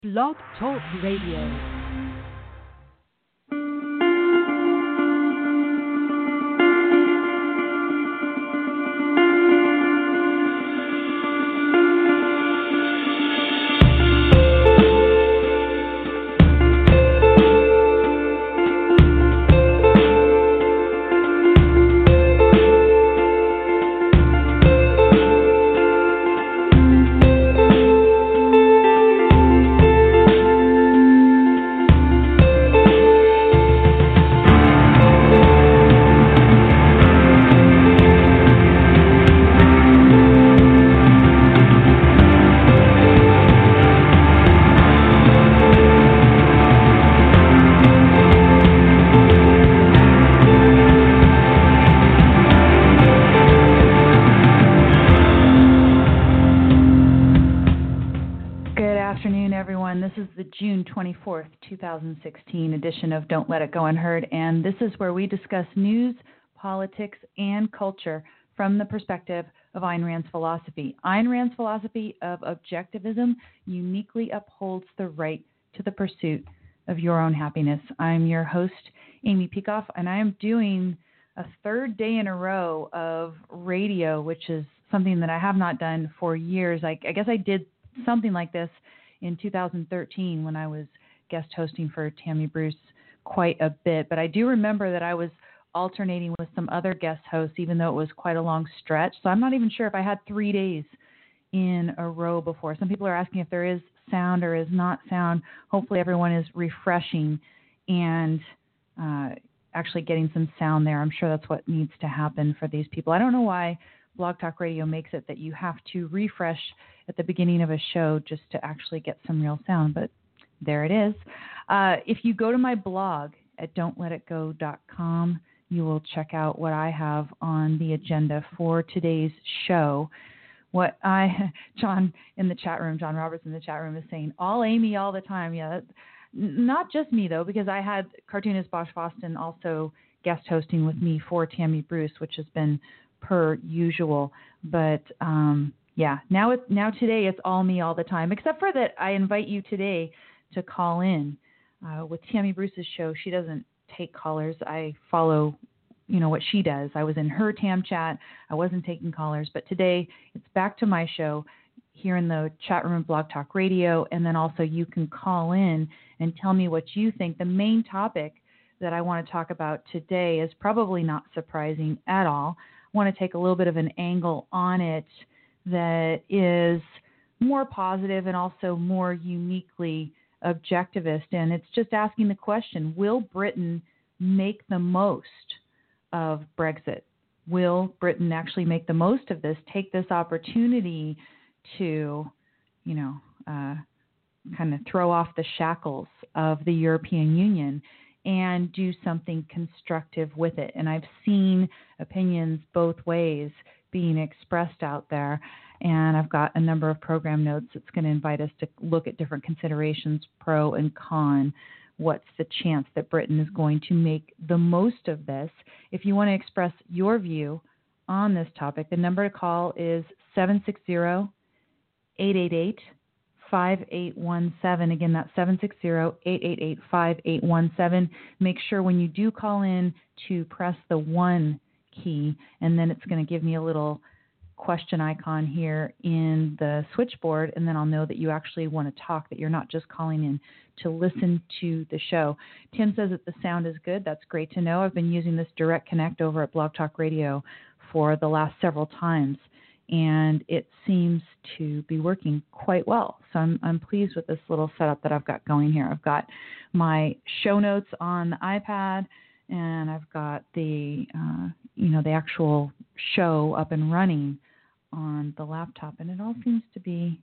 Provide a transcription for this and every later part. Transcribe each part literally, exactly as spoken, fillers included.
Blog Talk Radio. June twenty-fourth, twenty sixteen edition of Don't Let It Go Unheard, and this is where we discuss news, politics, and culture from the perspective of Ayn Rand's philosophy. Ayn Rand's philosophy of objectivism uniquely upholds the right to the pursuit of your own happiness. I'm your host, Amy Peikoff, and I am doing a third day in a row of radio, which is something that I have not done for years. I, I guess I did something like this in two thousand thirteen when I was guest hosting for Tammy Bruce quite a bit. But I do remember that I was alternating with some other guest hosts, even though it was quite a long stretch. So I'm not even sure if I had three days in a row before. Some people are asking if there is sound or is not sound. Hopefully everyone is refreshing and uh, actually getting some sound there. I'm sure that's what needs to happen for these people. I don't know why Blog Talk Radio makes it that you have to refresh at the beginning of a show just to actually get some real sound, but there it is. Uh, if you go to my blog at don't let it go dot com, you will check out what I have on the agenda for today's show. What I, John in the chat room, John Roberts in the chat room is saying, all Amy all the time. Yeah, that, not just me though, because I had cartoonist Bosch Foston also guest hosting with me for Tammy Bruce, which has been per usual, but um, yeah, now it's now today it's all me all the time, except for that I invite you today to call in. Uh, with Tammy Bruce's show, she doesn't take callers. I follow, you know, what she does. I was in her Tam chat. I wasn't taking callers, but today it's back to my show here in the chat room of Blog Talk Radio, and then also you can call in and tell me what you think. The main topic that I want to talk about today is probably not surprising at all. I want to take a little bit of an angle on it that is more positive and also more uniquely objectivist. And it's just asking the question, will Britain make the most of Brexit? Will Britain actually make the most of this, take this opportunity to, you know, uh, kind of throw off the shackles of the European Union and do something constructive with it? And I've seen opinions both ways being expressed out there, and I've got a number of program notes that's going to invite us to look at different considerations, pro and con. What's the chance that Britain is going to make the most of this? If you want to express your view on this topic, the number to call is seven six zero, eight eight eight, five eight one seven. Again, that's seven six zero, eight eight eight, five eight one seven. Make sure when you do call in to press the one key, and then it's going to give me a little question icon here in the switchboard, and then I'll know that you actually want to talk, that you're not just calling in to listen to the show. Tim says that the sound is good. That's great to know. I've been using this Direct Connect over at Blog Talk Radio for the last several times, and it seems to be working quite well. So I'm, I'm pleased with this little setup that I've got going here. I've got my show notes on the iPad, and I've got the, uh, you know, the actual show up and running on the laptop, and it all seems to be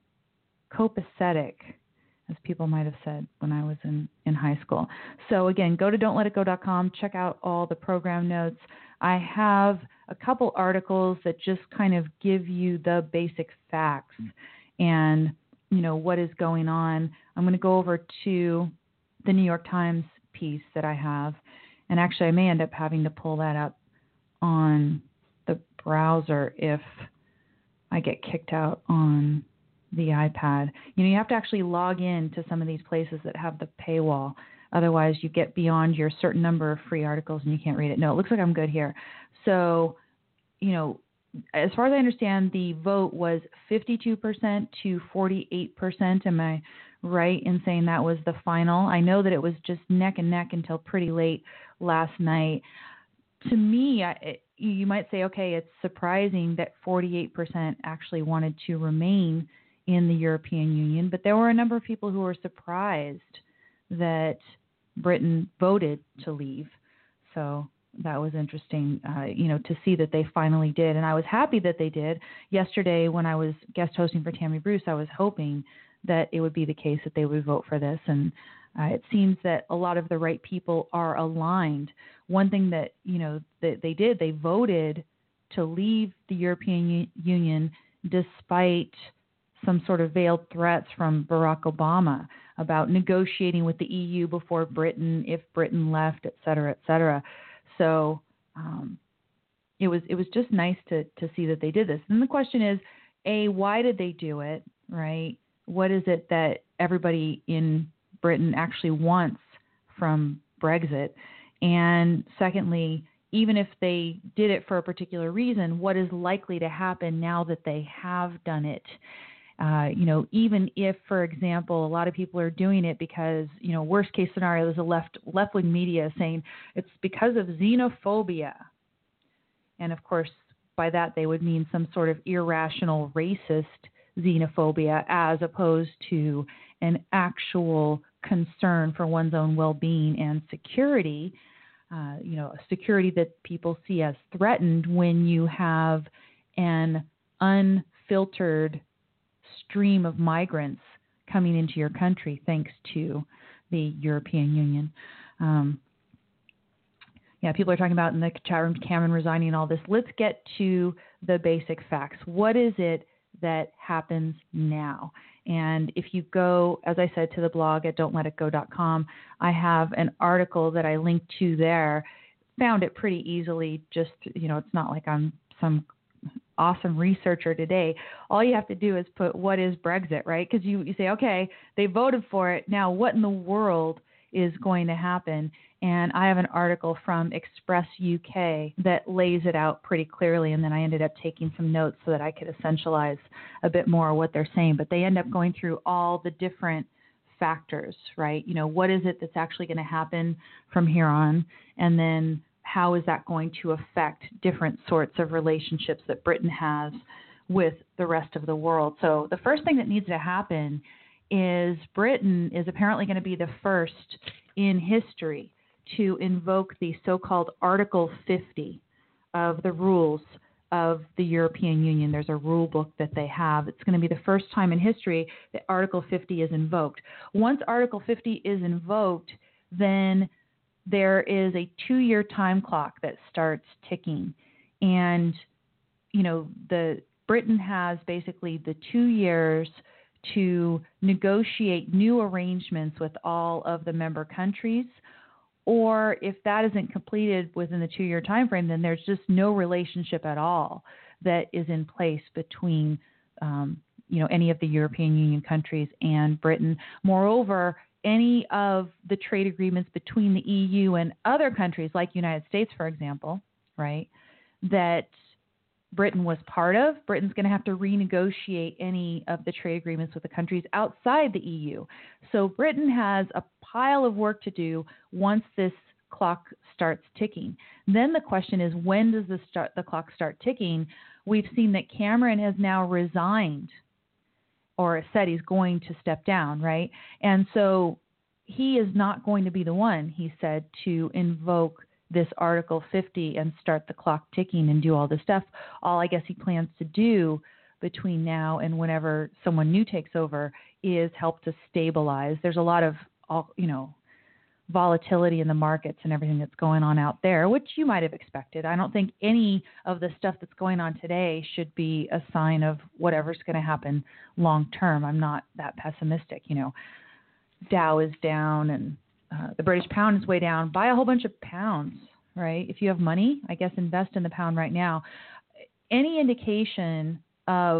copacetic, as people might have said when I was in, in high school. So again, go to don't let it go dot com, check out all the program notes. I have a couple articles that just kind of give you the basic facts and, you know, what is going on. I'm going to go over to the New York Times piece that I have, and actually I may end up having to pull that up on the browser if I get kicked out on the iPad. You know, you have to actually log in to some of these places that have the paywall. Otherwise, you get beyond your certain number of free articles and you can't read it. No, it looks like I'm good here. So, you know, as far as I understand, the vote was fifty-two percent to forty-eight percent. Am I right in saying that was the final? I know that it was just neck and neck until pretty late last night. To me, I, it, you might say, okay, it's surprising that forty-eight percent actually wanted to remain in the European Union, but there were a number of people who were surprised that Britain voted to leave. So that was interesting, uh, you know, to see that they finally did. And I was happy that they did. Yesterday, when I was guest hosting for Tammy Bruce, I was hoping that it would be the case that they would vote for this. And uh, it seems that a lot of the right people are aligned. One thing that, you know, that they did, they voted to leave the European U- Union despite some sort of veiled threats from Barack Obama about negotiating with the E U before Britain, if Britain left, et cetera, et cetera. So um, it was it was just nice to to see that they did this. And the question is, A, why did they do it, right? What is it that everybody in Britain actually wants from Brexit? And secondly, even if they did it for a particular reason, what is likely to happen now that they have done it? Uh, you know, even if, for example, a lot of people are doing it because, you know, worst case scenario, there's a left left-wing media saying it's because of xenophobia. And of course, by that, they would mean some sort of irrational racist xenophobia as opposed to an actual concern for one's own well-being and security. Uh, you know, security that people see as threatened when you have an unfiltered stream of migrants coming into your country thanks to the European Union. Um, yeah, people are talking about in the chat room Cameron resigning and all this. Let's get to the basic facts. What is it that happens now? And if you go, as I said, to the blog at don't let it go dot com, I have an article that I linked to there. Found it pretty easily. Just, you know, it's not like I'm some awesome researcher today. All you have to do is put what is Brexit, right? Because you, you say, okay, they voted for it. Now what in the world is going to happen? And I have an article from Express U K that lays it out pretty clearly. And then I ended up taking some notes so that I could essentialize a bit more what they're saying. But they end up going through all the different factors, right? You know, what is it that's actually going to happen from here on? And then how is that going to affect different sorts of relationships that Britain has with the rest of the world? So the first thing that needs to happen is Britain is apparently going to be the first in history to invoke the so-called Article fifty of the rules of the European Union. There's a rule book that they have. It's going to be the first time in history that Article fifty is invoked. Once Article fifty is invoked, then there is a two-year time clock that starts ticking. And, you know, the Britain has basically the two years to negotiate new arrangements with all of the member countries. Or if that isn't completed within the two-year time frame, then there's just no relationship at all that is in place between, um, you know, any of the European Union countries and Britain. Moreover, any of the trade agreements between the E U and other countries, like United States, for example, right, that Britain was part of, Britain's going to have to renegotiate any of the trade agreements with the countries outside the E U. So Britain has a pile of work to do once this clock starts ticking. Then the question is, when does the, start, the clock start ticking? We've seen that Cameron has now resigned, or said he's going to step down, right? And so he is not going to be the one, he said, to invoke this Article fifty and start the clock ticking and do all this stuff. All I guess he plans to do between now and whenever someone new takes over is help to stabilize. There's a lot of, you know, volatility in the markets and everything that's going on out there, which you might have expected. I don't think any of the stuff that's going on today should be a sign of whatever's going to happen long term. I'm not that pessimistic. You know, Dow is down and uh, the British pound is way down. Buy a whole bunch of pounds, right? If you have money, I guess invest in the pound right now. Any indication of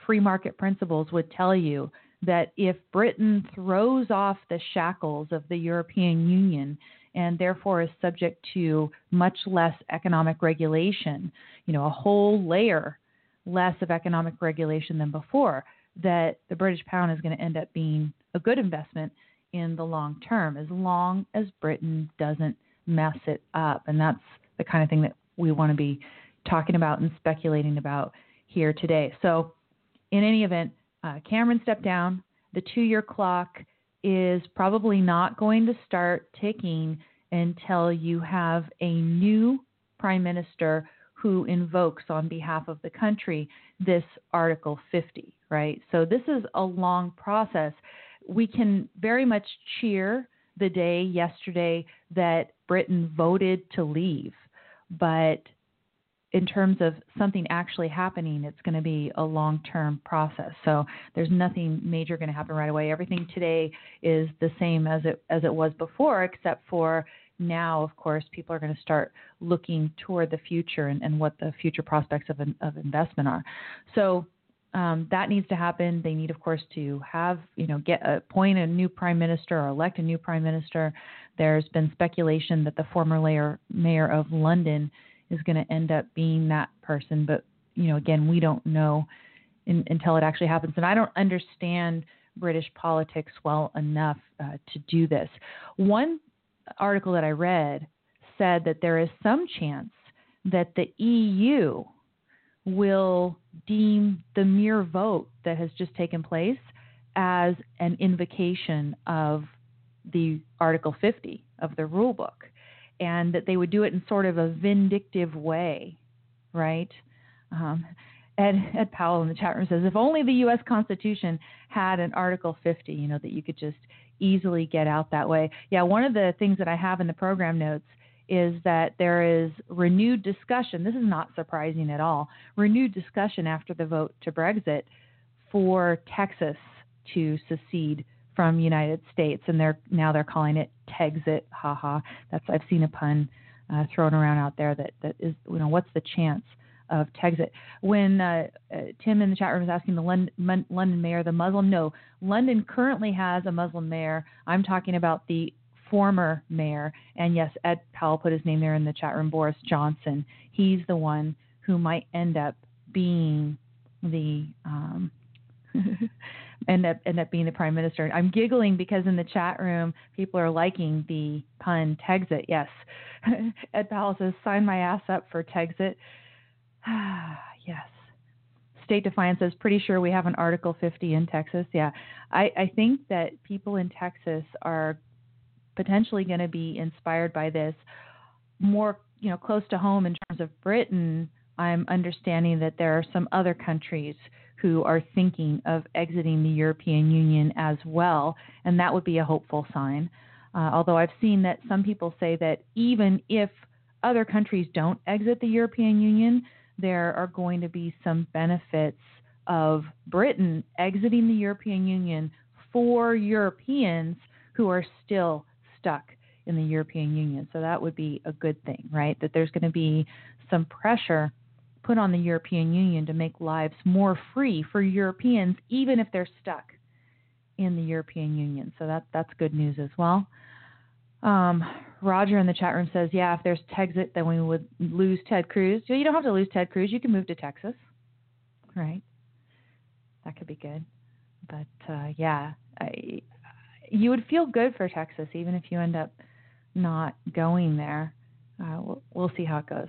free market principles would tell you that if Britain throws off the shackles of the European Union and therefore is subject to much less economic regulation, you know, a whole layer less of economic regulation than before, that the British pound is going to end up being a good investment in the long term, as long as Britain doesn't mess it up. And that's the kind of thing that we want to be talking about and speculating about here today. So in any event, uh, Cameron stepped down. The two-year clock is probably not going to start ticking until you have a new prime minister who invokes on behalf of the country this Article fifty, right? So this is a long process. We can very much cheer the day yesterday that Britain voted to leave, but in terms of something actually happening, it's going to be a long-term process. So there's nothing major going to happen right away. Everything today is the same as it as it was before, except for now, of course, people are going to start looking toward the future and, and what the future prospects of, of investment are. So um, that needs to happen. They need, of course, to have, you know, get appoint a new prime minister or elect a new prime minister. There's been speculation that the former mayor, mayor of London is going to end up being that person. But, you know, again, we don't know in, until it actually happens. And I don't understand British politics well enough uh, to do this. One article that I read said that there is some chance that the E U will deem the mere vote that has just taken place as an invocation of the Article fifty of the rule book, and that they would do it in sort of a vindictive way, right? Um, Ed, Ed Powell in the chat room says, if only the U S Constitution had an Article fifty, you know, that you could just easily get out that way. Yeah, one of the things that I have in the program notes is that there is renewed discussion. This is not surprising at all. Renewed discussion after the vote to Brexit for Texas to secede from United States, and they're now they're calling it Texit. Haha. That's I've seen a pun uh, thrown around out there that that is, you know, what's the chance of Texit? When uh, uh, Tim in the chat room is asking the London, Mon- London mayor, the Muslim, no, London currently has a Muslim mayor. I'm talking about the former mayor, and yes, Ed Powell put his name there in the chat room, Boris Johnson. He's the one who might end up being the um, end up end up being the prime minister. I'm giggling because in the chat room people are liking the pun Texit. Yes, Ed Powell says, "Sign my ass up for Texit." Yes. State Defiance says, pretty sure we have an Article fifty in Texas. Yeah, I, I think that people in Texas are potentially going to be inspired by this. More, you know, close to home in terms of Britain, I'm understanding that there are some other countries who are thinking of exiting the European Union as well, and that would be a hopeful sign. Uh, although I've seen that some people say that even if other countries don't exit the European Union, there are going to be some benefits of Britain exiting the European Union for Europeans who are still stuck in the European Union. So that would be a good thing, right? That there's going to be some pressure put on the European Union to make lives more free for Europeans, even if they're stuck in the European Union. So that that's good news as well. Um, Roger in the chat room says, yeah, if there's Texit, then we would lose Ted Cruz. You don't have to lose Ted Cruz. You can move to Texas, right? That could be good. But, uh, yeah, I, you would feel good for Texas, even if you end up not going there. Uh, we'll, we'll see how it goes.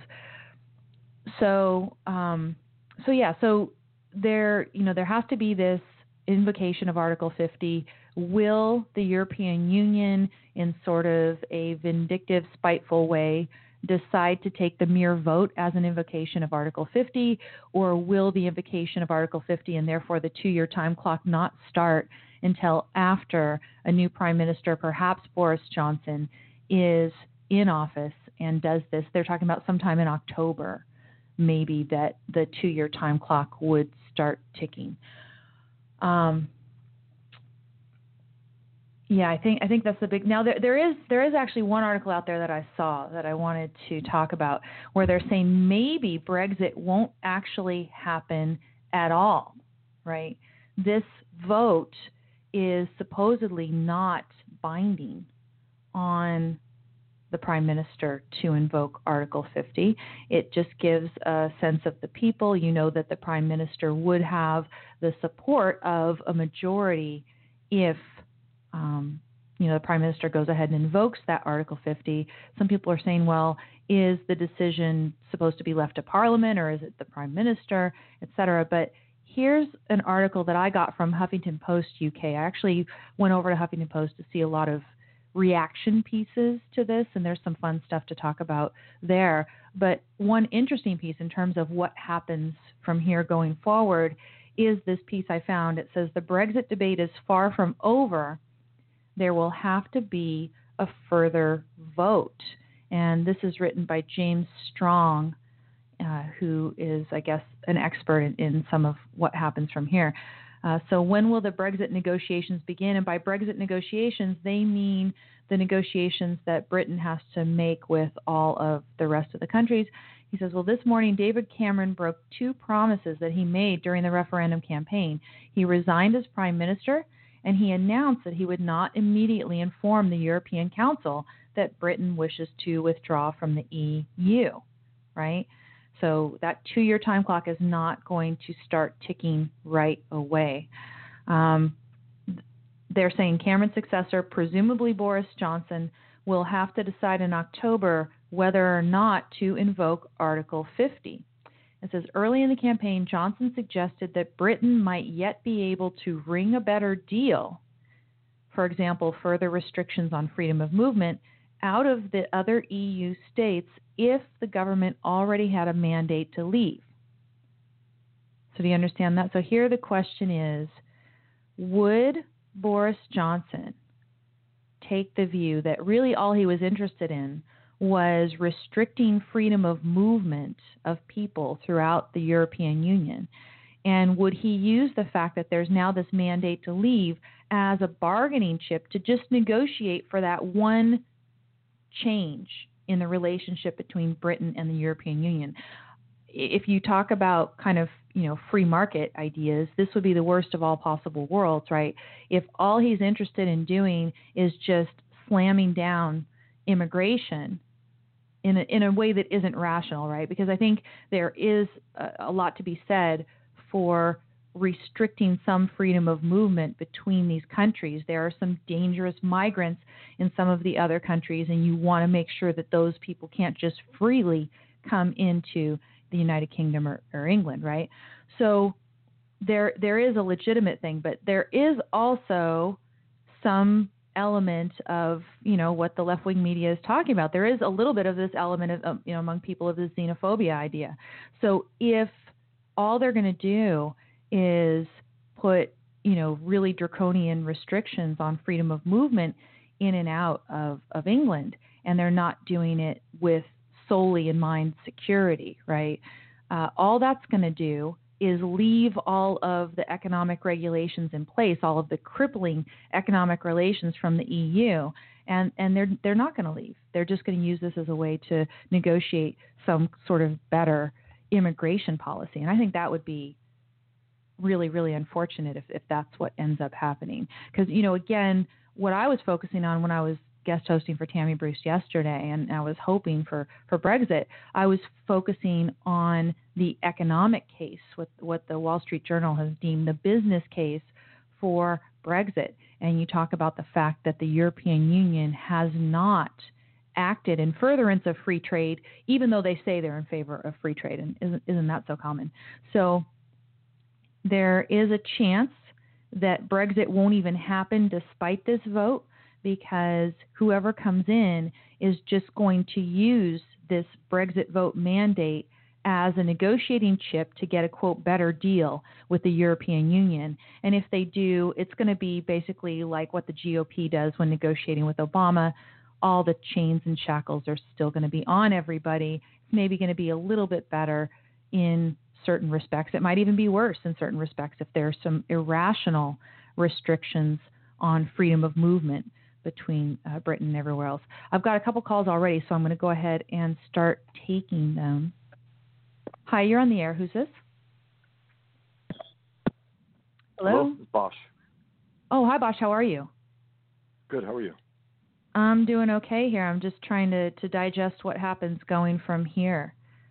So, um, so yeah, so there, you know, there has to be this invocation of Article fifty. Will the European Union, in sort of a vindictive, spiteful way, decide to take the mere vote as an invocation of Article fifty, or will the invocation of Article fifty and therefore the two-year time clock not start until after a new prime minister, perhaps Boris Johnson, is in office and does this? They're talking about sometime in October, maybe, that the two-year time clock would start ticking. Um, Yeah, I think I think that's the big. Now there there is there is actually one article out there that I saw that I wanted to talk about, where they're saying maybe Brexit won't actually happen at all, right? This vote is supposedly not binding on the Prime Minister to invoke Article fifty. It just gives a sense of the people. You know that the Prime Minister would have the support of a majority if um, you know, the Prime Minister goes ahead and invokes that Article fifty. Some people are saying, well, is the decision supposed to be left to Parliament or is it the Prime Minister, et cetera? But here's an article that I got from Huffington Post U K. I actually went over to Huffington Post to see a lot of reaction pieces to this, and there's some fun stuff to talk about there. But one interesting piece in terms of what happens from here going forward is this piece I found. It says the Brexit debate is far from over. There will have to be a further vote. And this is written by James Strong, uh, who is, I guess, an expert in, in some of what happens from here. Uh, so when will the Brexit negotiations begin? And by Brexit negotiations, they mean the negotiations that Britain has to make with all of the rest of the countries. He says, well, this morning, David Cameron broke two promises that he made during the referendum campaign. He resigned as Prime Minister, and he announced that he would not immediately inform the European Council that Britain wishes to withdraw from the E U, right? So that two-year time clock is not going to start ticking right away. Um, they're saying Cameron's successor, presumably Boris Johnson, will have to decide in October whether or not to invoke Article fifty. It says, early in the campaign, Johnson suggested that Britain might yet be able to ring a better deal, for example, further restrictions on freedom of movement, out of the other E U states if the government already had a mandate to leave. So do you understand that? So here the question is, would Boris Johnson take the view that really all he was interested in was restricting freedom of movement of people throughout the European Union? And would he use the fact that there's now this mandate to leave as a bargaining chip to just negotiate for that one change in the relationship between Britain and the European Union? If you talk about kind of, you know, free market ideas, this would be the worst of all possible worlds, right? If all he's interested in doing is just slamming down immigration in a, in a way that isn't rational, right? Because I think there is a, a lot to be said for restricting some freedom of movement between these countries. There are some dangerous migrants in some of the other countries, and you want to make sure that those people can't just freely come into the United Kingdom or, or England, right? So there there is a legitimate thing, but there is also some element of, you know, what the left-wing media is talking about. There is a little bit of this element of, um, you know, among people of the xenophobia idea. So if all they're going to do is put, you know, really draconian restrictions on freedom of movement in and out of, of England, and they're not doing it with solely in mind security, right? Uh, all that's going to do is leave all of the economic regulations in place, all of the crippling economic relations from the E U, and, and they're they're not going to leave. They're just going to use this as a way to negotiate some sort of better immigration policy, and I think that would be really, really unfortunate if, if that's what ends up happening. Because, you know, again, what I was focusing on when I was guest hosting for Tammy Bruce yesterday, and I was hoping for, for Brexit, I was focusing on the economic case, what, what the Wall Street Journal has deemed the business case for Brexit. And you talk about the fact that the European Union has not acted in furtherance of free trade, even though they say they're in favor of free trade. And isn't, isn't that so common? So there is a chance that Brexit won't even happen despite this vote, because whoever comes in is just going to use this Brexit vote mandate as a negotiating chip to get a, quote, better deal with the European Union. And if they do, it's going to be basically like what the G O P does when negotiating with Obama. All the chains and shackles are still going to be on everybody. It's maybe going to be a little bit better in certain respects. It might even be worse in certain respects if there are some irrational restrictions on freedom of movement between uh, Britain and everywhere else. I've got a couple calls already, so I'm going to go ahead and start taking them. Hi, you're on the air. Who's this? Hello? Hello, it's Bosch. Oh, hi, Bosch. How are you? Good, how are you? I'm doing okay here. I'm just trying to, to digest what happens going from here.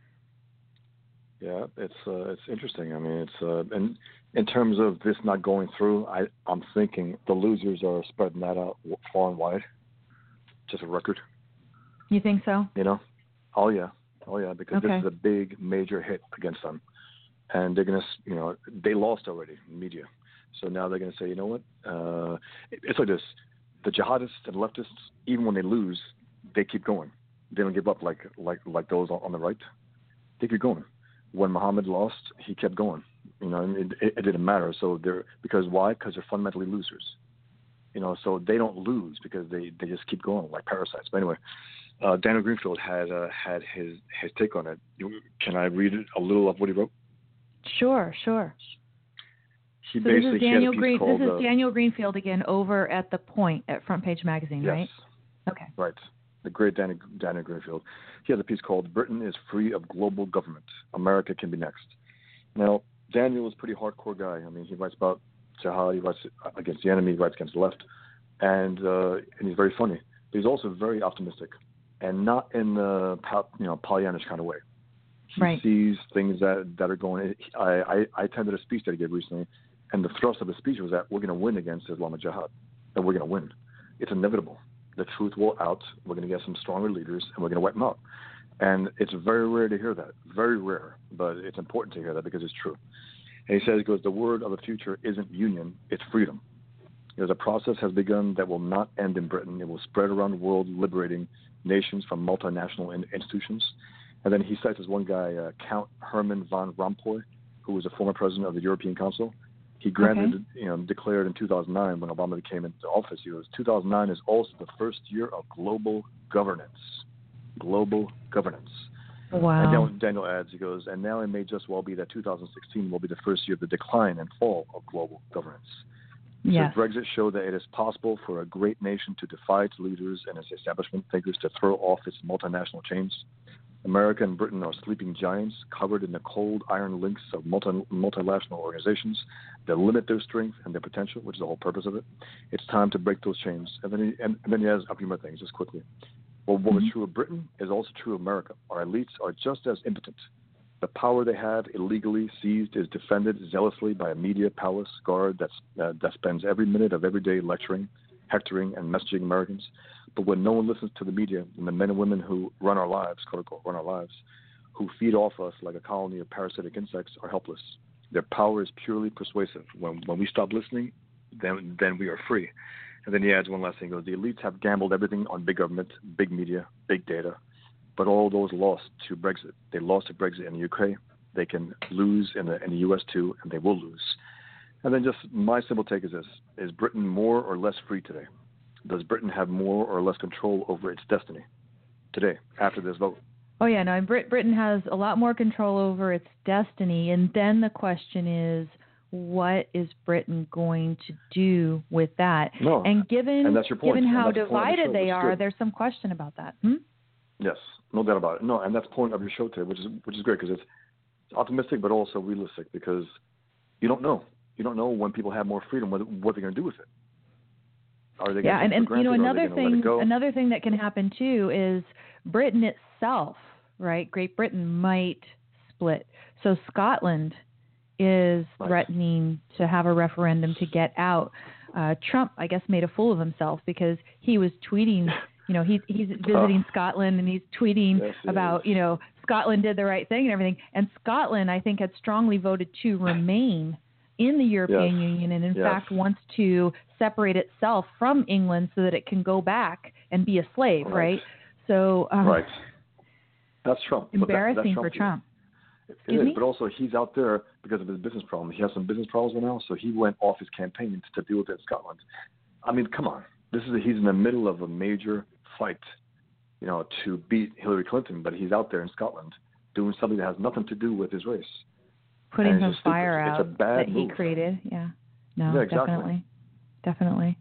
Yeah, it's uh, it's interesting. I mean, it's uh, and in terms of this not going through, I I'm thinking the losers are spreading that out far and wide. Just a record. You think so? You know? Oh yeah, oh yeah, because Okay. this is a big major hit against them, and they're gonna, you know, they lost already in media, so now they're gonna say, you know what? Uh, it, it's like this: the jihadists and leftists, even when they lose, they keep going. They don't give up like like like those on the right. They keep going. When Muhammad lost, he kept going. You know, it, it, it didn't matter. So they're because why? Because they're fundamentally losers. You know, so they don't lose because they, they just keep going like parasites. But anyway, uh, Daniel Greenfield had uh, had his his take on it. You, can I read it, a little of what he wrote? Sure, sure. He so basically this is Daniel had a piece Green. called, This is uh, Daniel Greenfield again over at The Point at Front Page Magazine, yes, right? Okay. right. The great Daniel, Daniel Greenfield. He has a piece called "Britain is Free of Global Government. America Can Be Next." Now, Daniel is a pretty hardcore guy. I mean, he writes about jihad, he writes against the enemy, he writes against the left, and uh, and he's very funny. But he's also very optimistic, and not in the you know Pollyannish kind of way. He right. sees things that, that are going. I, I I attended a speech that he gave recently, and the thrust of the speech was that we're going to win against Islamic Jihad, and we're going to win. It's inevitable. The truth will out. We're going to get some stronger leaders, and we're going to wipe them out. And it's very rare to hear that. Very rare, but it's important to hear that because it's true. And he says, he goes, the word of the future isn't union, it's freedom. There's a process has begun that will not end in Britain. It will spread around the world, liberating nations from multinational in- institutions. And then he cites this one guy, uh, Count Herman von Rompuy, who was a former president of the European Council. He granted, okay. you know, declared in two thousand nine when Obama came into office, he goes, two thousand nine is also the first year of global governance. Global governance. Wow. And Daniel, Daniel adds, he goes, and now it may just well be that two thousand sixteen will be the first year of the decline and fall of global governance. Yes. So Brexit showed that it is possible for a great nation to defy its leaders and its establishment thinkers to throw off its multinational chains. America and Britain are sleeping giants covered in the cold iron links of multi, multilateral organizations that limit their strength and their potential, which is the whole purpose of it. It's time to break those chains. And then he, and, and then he has a few more things, just quickly. Well, what was true of Britain is also true of America. Our elites are just as impotent. The power they have illegally seized is defended zealously by a media palace guard that's, uh, that spends every minute of every day lecturing, hectoring, and messaging Americans. But when no one listens to the media and the men and women who run our lives, quote unquote, run our lives, who feed off us like a colony of parasitic insects, are helpless. Their power is purely persuasive. When when we stop listening, then then we are free. And then he adds one last thing. He goes, the elites have gambled everything on big government, big media, big data, but all those lost to Brexit. They lost to Brexit in the U K. They can lose in the, in the U S too, and they will lose. And then just my simple take is this. Is Britain more or less free today? Does Britain have more or less control over its destiny today after this vote? Oh, yeah. No, Brit- Britain has a lot more control over its destiny. And then the question is, what is Britain going to do with that? No, and given, and that's your point. given how the divided the they are, good. there's some question about that. Hmm? Yes, no doubt about it. No, and that's the point of your show today, which is which is great because it's optimistic but also realistic because you don't know. You don't know when people have more freedom, what, what they're going to do with it. Are they yeah, and, and you know another thing, let another thing that can happen too is Britain itself, right? Great Britain might split. So Scotland is right. threatening to have a referendum to get out. Uh, Trump, I guess, made a fool of himself because he was tweeting. You know, he, he's visiting oh. Scotland and he's tweeting yes, about, is. you know, Scotland did the right thing and everything. And Scotland, I think, had strongly voted to remain in the European yes. Union and, in yes. fact, wants to separate itself from England so that it can go back and be a slave, right? right? So, um, right. That's Trump. Embarrassing that, that's Trump for Trump. It Excuse is, me? but also he's out there because of his business problem. He has some business problems right now, so he went off his campaign to deal with it in Scotland. I mean, come on. This is a, he's in the middle of a major fight, you know, to beat Hillary Clinton, but he's out there in Scotland doing something that has nothing to do with his race. Putting some fire stupid. out it's a bad that move. he created. Yeah. No, yeah, exactly. definitely. Definitely.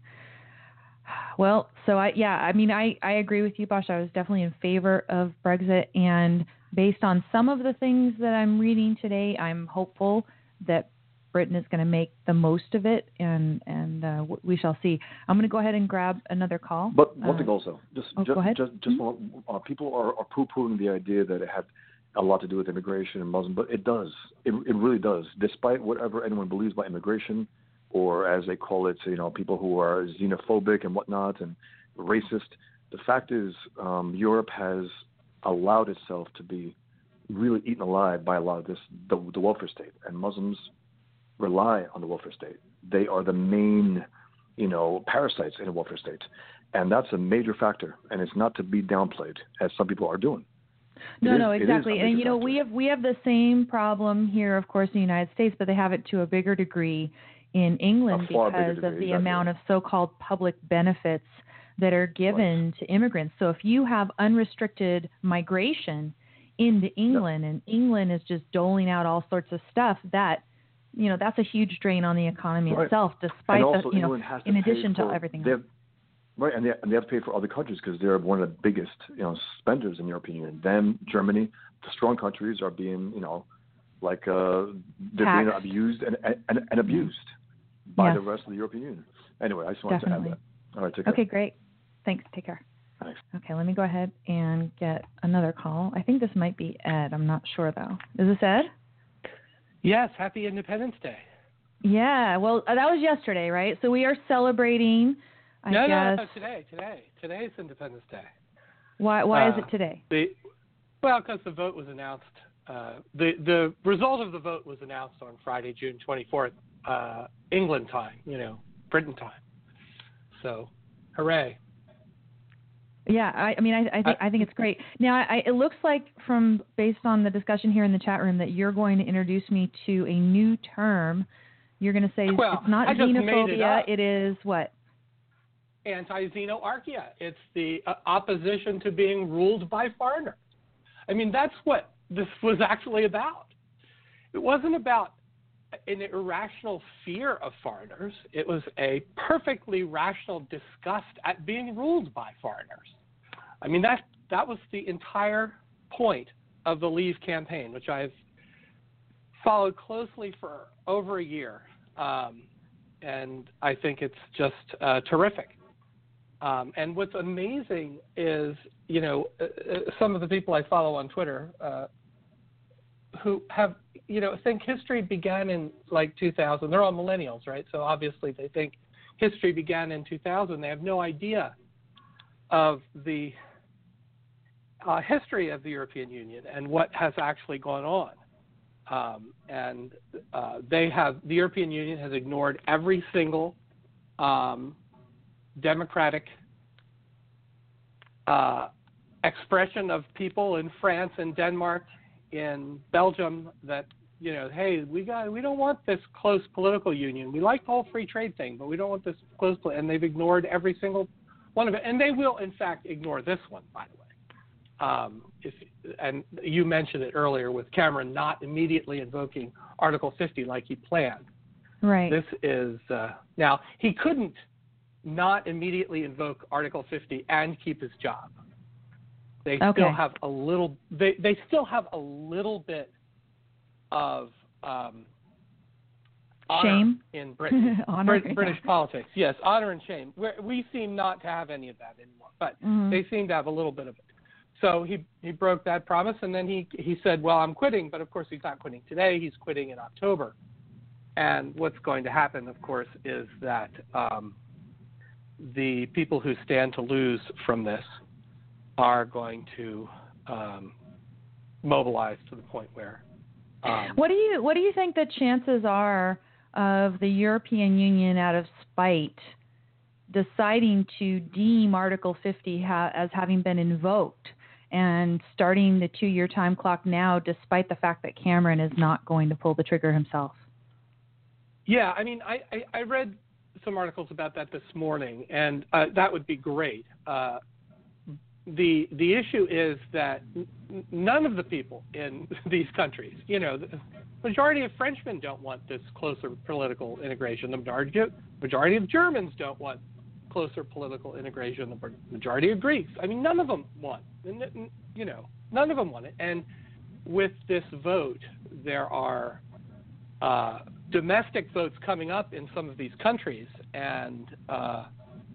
Well, so I, yeah, I mean, I, I agree with you, Bosch. I was definitely in favor of Brexit. And based on some of the things that I'm reading today, I'm hopeful that Britain is going to make the most of it, and and uh, we shall see. I'm going to go ahead and grab another call. But one uh, thing also, just oh, just go ahead. just, just mm-hmm. uh, people are, are poo-pooing the idea that it had a lot to do with immigration and Muslim, but it does. It it really does. Despite whatever anyone believes about immigration, or as they call it, you know, people who are xenophobic and whatnot and racist. The fact is, um, Europe has allowed itself to be really eaten alive by a lot of this, the, the welfare state, and Muslims rely on the welfare state. They are the main, you know, parasites in a welfare state, and that's a major factor, and it's not to be downplayed as some people are doing. No, is, no, exactly. And, you know, factor. we have we have the same problem here, of course, in the United States, but they have it to a bigger degree in England because degree, of the exactly. amount of so-called public benefits that are given right. to immigrants. So if you have unrestricted migration into England yep. and England is just doling out all sorts of stuff, that, you know, that's a huge drain on the economy right. itself, despite, and also the, you England know, has to in addition for, to everything they else. have, right, and they, and they have to pay for other countries because they're one of the biggest, you know, spenders in the European Union. Them, Germany, the strong countries are being, you know, like uh, they're Taxed. being abused and, and, and abused by yes. the rest of the European Union. Anyway, I just wanted Definitely. to add that. All right, take care. Okay, great. Thanks. Take care. Thanks. Okay, let me go ahead and get another call. I think this might be Ed. I'm not sure, though. Is this Ed? Yes. Happy Independence Day. Yeah. Well, uh, that was yesterday, right? So we are celebrating, I no, guess. No, no, today. Today. Today's Independence Day. Why Why uh, is it today? The, well, because the vote was announced. Uh, the, the result of the vote was announced on Friday, June twenty-fourth, uh, England time, you know, Britain time. So, hooray. Yeah, I, I mean, I, I think I think it's great. Now, I, it looks like from based on the discussion here in the chat room that you're going to introduce me to a new term. You're going to say well, it's not xenophobia. It, it is what? Anti-xenoarchaea. It's the uh, opposition to being ruled by foreigners. I mean, that's what this was actually about. It wasn't about an irrational fear of foreigners. It was a perfectly rational disgust at being ruled by foreigners. I mean, that that was the entire point of the Leave campaign, which I've followed closely for over a year. Um, and I think it's just uh, terrific. Um, and what's amazing is, you know, uh, some of the people I follow on Twitter uh, who have, you know, think history began in like two thousand. They're all millennials, right? So obviously they think history began in two thousand. They have no idea of the uh, history of the European Union and what has actually gone on. Um, and uh, they have, the European Union has ignored every single um, democratic uh, expression of people in France and Denmark, in Belgium, that, you know, hey, we got, we don't want this close political union. We like the whole free trade thing, but we don't want this close, and they've ignored every single one of it, and they will, in fact, ignore this one, by the way. Um, if, and you mentioned it earlier with Cameron not immediately invoking Article fifty like he planned. Right. This is uh, now he couldn't not immediately invoke Article fifty and keep his job. They okay. still have a little. They they still have a little bit of um, shame in Britain, honor, Brit- British yeah. politics. Yes, honor and shame. We're, we seem not to have any of that anymore, but mm-hmm. they seem to have a little bit of it. So he he broke that promise, and then he he said, "Well, I'm quitting," but of course he's not quitting today. He's quitting in October. And what's going to happen, of course, is that um, the people who stand to lose from this are going to um, mobilize to the point where. Um, what do you what do you think the chances are of the European Union, out of spite, deciding to deem Article fifty ha- as having been invoked and starting the two-year time clock now, despite the fact that Cameron is not going to pull the trigger himself? Yeah, I mean, I, I, I read some articles about that this morning, and uh, that would be great. Uh, the the issue is that n- none of the people in these countries, you know, the majority of Frenchmen don't want this closer political integration. The majority of, majority of Germans don't want closer political integration. The majority of Greeks, I mean, none of them want, you know, none of them want it. And with this vote, there are uh, domestic votes coming up in some of these countries, and uh,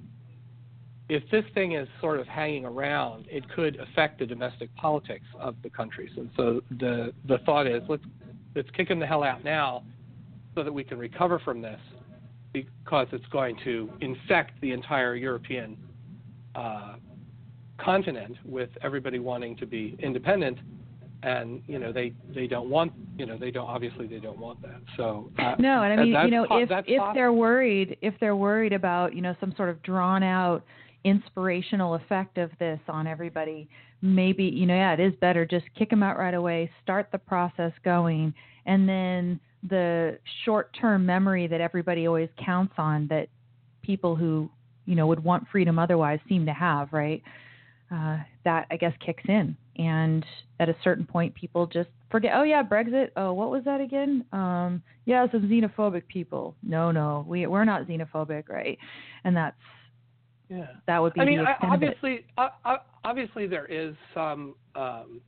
if this thing is sort of hanging around, it could affect the domestic politics of the countries. And so the the thought is, let's let's kick them the hell out now, so that we can recover from this, because it's going to infect the entire European uh, continent with everybody wanting to be independent. And you know they, they don't want you know they don't obviously they don't want that. So uh, no, and I mean you know po- if if possible. they're worried if they're worried about you know some sort of drawn out inspirational effect of this on everybody, maybe you know yeah it is better just kick them out right away, start the process going, and then the short term memory that everybody always counts on that people who you know would want freedom otherwise seem to have, right? Uh, that I guess kicks in, and at a certain point, people just forget. Oh yeah, Brexit. Oh, what was that again? Um, yeah, some xenophobic people. No, no, we we're not xenophobic, right? And that's yeah. That would be I mean, the extent obviously, of it. uh, obviously, there is some um,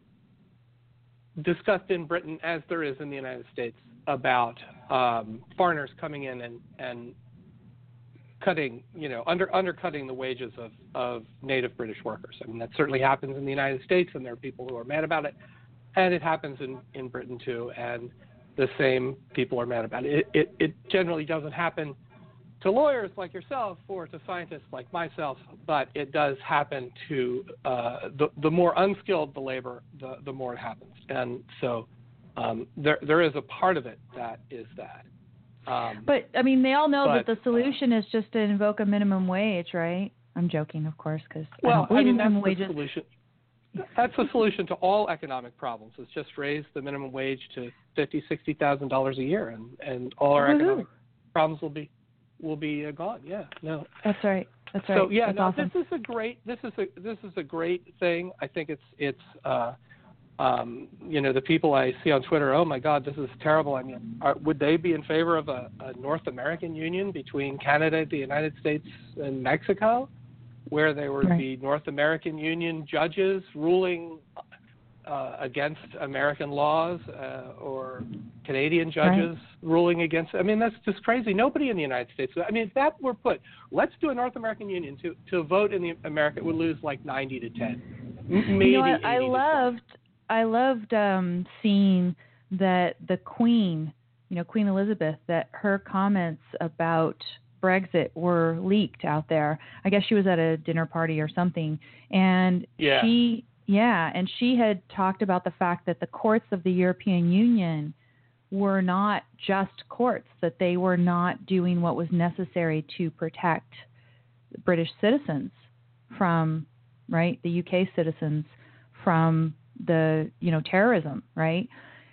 discussed in Britain, as there is in the United States, about um, foreigners coming in and and cutting, you know, under undercutting the wages of, of native British workers. I mean, that certainly happens in the United States, and there are people who are mad about it. And it happens in, in Britain, too, and the same people are mad about it. It, it. it generally doesn't happen to lawyers like yourself or to scientists like myself, but it does happen to uh, the, the more unskilled the labor, the, the more it happens. And so um, there there is a part of it that is that. Um, but I mean, they all know but, that the solution uh, is just to invoke a minimum wage, right? I'm joking, of course, because well, I don't believe I mean, in that's minimum the wages. solution. That's the solution to all economic problems. Is just raise the minimum wage to fifty, sixty thousand dollars a year, and, and all our Woo-hoo. economic problems will be will be uh, gone. Yeah, no. That's right. That's right. So yeah, That's no, awesome. this is a great this is a this is a great thing. I think it's it's uh, um, you know, the people I see on Twitter. Oh my God, this is terrible. I mean, are, would they be in favor of a, a North American union between Canada, the United States, and Mexico, where there would right. be North American union judges ruling uh, against American laws, uh, or Canadian judges right. ruling against? I mean, that's just crazy. Nobody in the United States. I mean, if that were put, let's do a North American union to to vote in the America, it would lose like ninety to ten, maybe. You know, I, I eighty to loved. I loved um, seeing that the Queen, you know, Queen Elizabeth, that her comments about Brexit were leaked out there. I guess she was at a dinner party or something, and yeah. she, yeah, and she had talked about the fact that the courts of the European Union were not just courts, that they were not doing what was necessary to protect British citizens from, right, the U K citizens from the, you know, terrorism, right?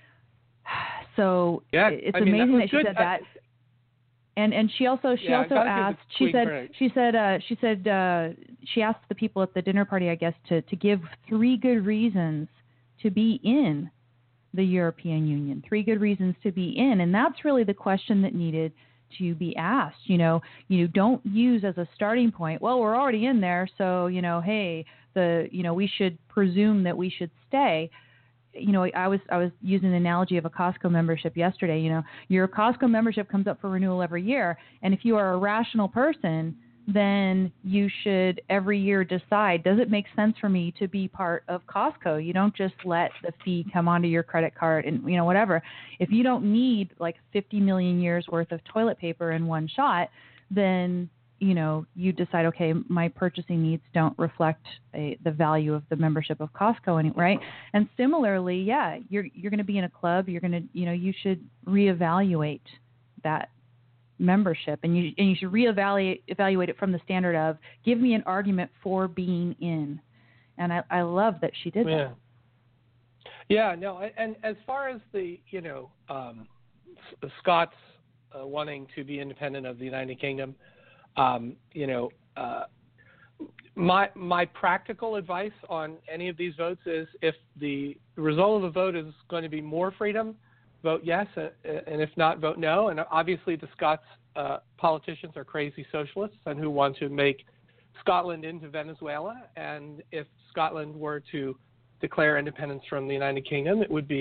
So yeah, it's I mean, amazing that, that she good. said that. And and she also she yeah, also asked she said credit. she said uh, she said uh, she asked the people at the dinner party, I guess, to, to give three good reasons to be in the European Union. Three good reasons to be in, and that's really the question that needed to be asked. You know, you don't use as a starting point, well, we're already in there, so you know, hey, the you know we should presume that we should stay. You know, I was I was using the analogy of a Costco membership yesterday. You know, your Costco membership comes up for renewal every year, and if you are a rational person, then you should every year decide, does it make sense for me to be part of Costco? You don't just let the fee come onto your credit card and, you know, whatever. If you don't need like fifty million years worth of toilet paper in one shot, then you know, you decide, okay, my purchasing needs don't reflect a, the value of the membership of Costco, any, right? And similarly, yeah, you're you're going to be in a club. You're going to, you know, you should reevaluate that membership, and you and you should reevaluate evaluate it from the standard of, give me an argument for being in. And I, I love that she did yeah. that. Yeah, no, and as far as the, you know, um, Scots uh, wanting to be independent of the United Kingdom. Um, you know, uh, my my practical advice on any of these votes is, if the result of the vote is going to be more freedom, vote yes, uh, and if not, vote no. And obviously the Scots uh, politicians are crazy socialists and who want to make Scotland into Venezuela. And if Scotland were to declare independence from the United Kingdom, it would be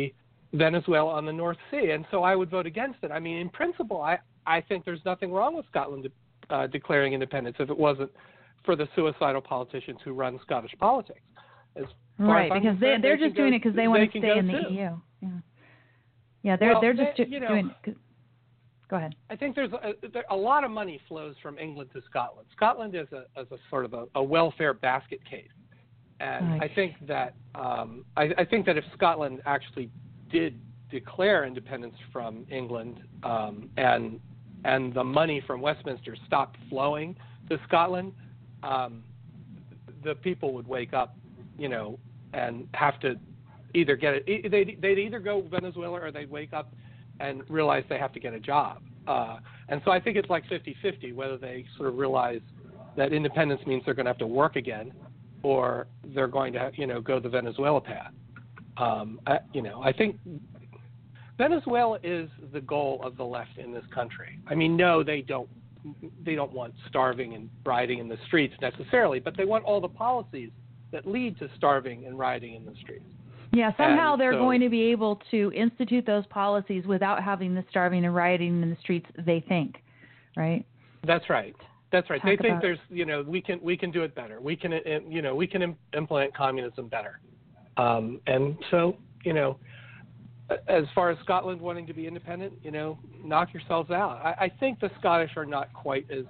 Venezuela on the North Sea, and so I would vote against it. I mean, in principle, I, I think there's nothing wrong with Scotland de- uh, declaring independence if it wasn't for the suicidal politicians who run Scottish politics. As right, because they, they're just doing it because they want to stay in the too. E U. Yeah, yeah, they're well, they're just they, do, you know, doing it. Go ahead. I think there's a, there, a lot of money flows from England to Scotland. Scotland is a, as a sort of a, a welfare basket case, and right. I think that um, I, I think that if Scotland actually did declare independence from England, um, and and the money from Westminster stopped flowing to Scotland, um, the people would wake up, you know, and have to either get it. They'd, they'd either go Venezuela or they'd wake up and realize they have to get a job. Uh, and so I think it's like fifty-fifty whether they sort of realize that independence means they're going to have to work again, or they're going to, you know, go the Venezuela path. Um, I, you know, I think Venezuela is the goal of the left in this country. I mean, no, they don't. They don't want starving and rioting in the streets necessarily, but they want all the policies that lead to starving and rioting in the streets. Yeah, somehow and they're so, going to be able to institute those policies without having the starving and rioting in the streets, they think, right? That's right. That's right. Talk they think about... there's, you know, we can we can do it better. We can, you know, we can im- implement communism better. Um, and so, you know, as far as Scotland wanting to be independent, you know, knock yourselves out. I, I think the Scottish are not quite as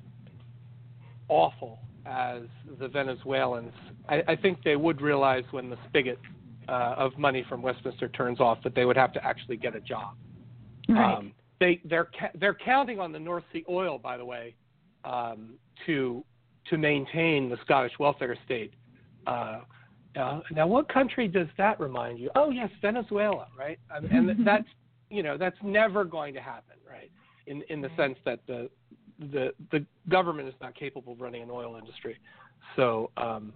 awful as the Venezuelans. I, I think they would realize when the spigot uh, of money from Westminster turns off that they would have to actually get a job. Right. Um, they they're ca- they're counting on the North Sea oil, by the way, um, to to maintain the Scottish welfare state. Uh, Uh, now, what country does that remind you? Oh, yes, Venezuela, right? I mean, and that's, you know, that's never going to happen, right? In in the sense that the the the government is not capable of running an oil industry. So um,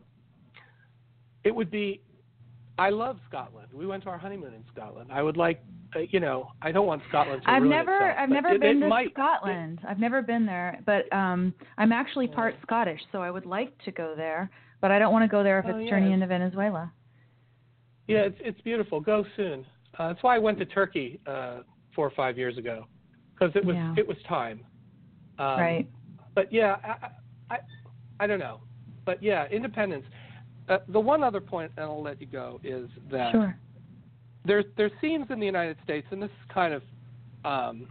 it would be. I love Scotland. We went to our honeymoon in Scotland. I would like, uh, you know, I don't want Scotland to I've ruin never, itself, I've but never it, been it to might, Scotland. I've never been there, but um, I'm actually part Scottish, so I would like to go there. But I don't want to go there if oh, it's yeah. turning into Venezuela. Yeah, it's it's beautiful. Go soon. Uh, that's why I went to Turkey uh, four or five years ago, because it was Yeah. it was time. Um, right. But yeah, I, I I don't know. But yeah, independence. Uh, the one other point, and I'll let you go, is that Sure. there there seems in the United States, and this is kind of um,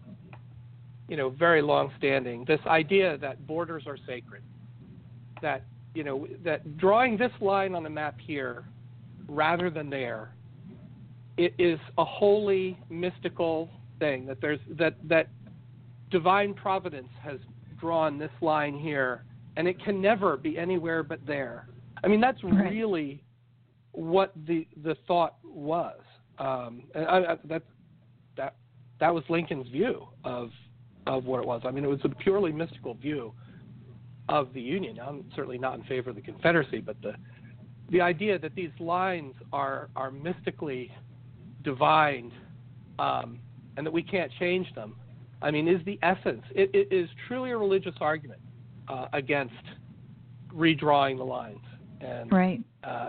you know very long-standing, this idea that borders are sacred. That you know that drawing this line on the map here rather than there, it is a wholly mystical thing. That there's that that divine providence has drawn this line here, and it can never be anywhere but there. I mean, that's right. really what the the thought was. Um, and I, I, that that that was Lincoln's view of of what it was. I mean, it was a purely mystical view of the Union. I'm certainly not in favor of the Confederacy, but the the idea that these lines are are mystically divined, um, and that we can't change them, I mean, is the essence. It, it is truly a religious argument uh, against redrawing the lines. And right. uh,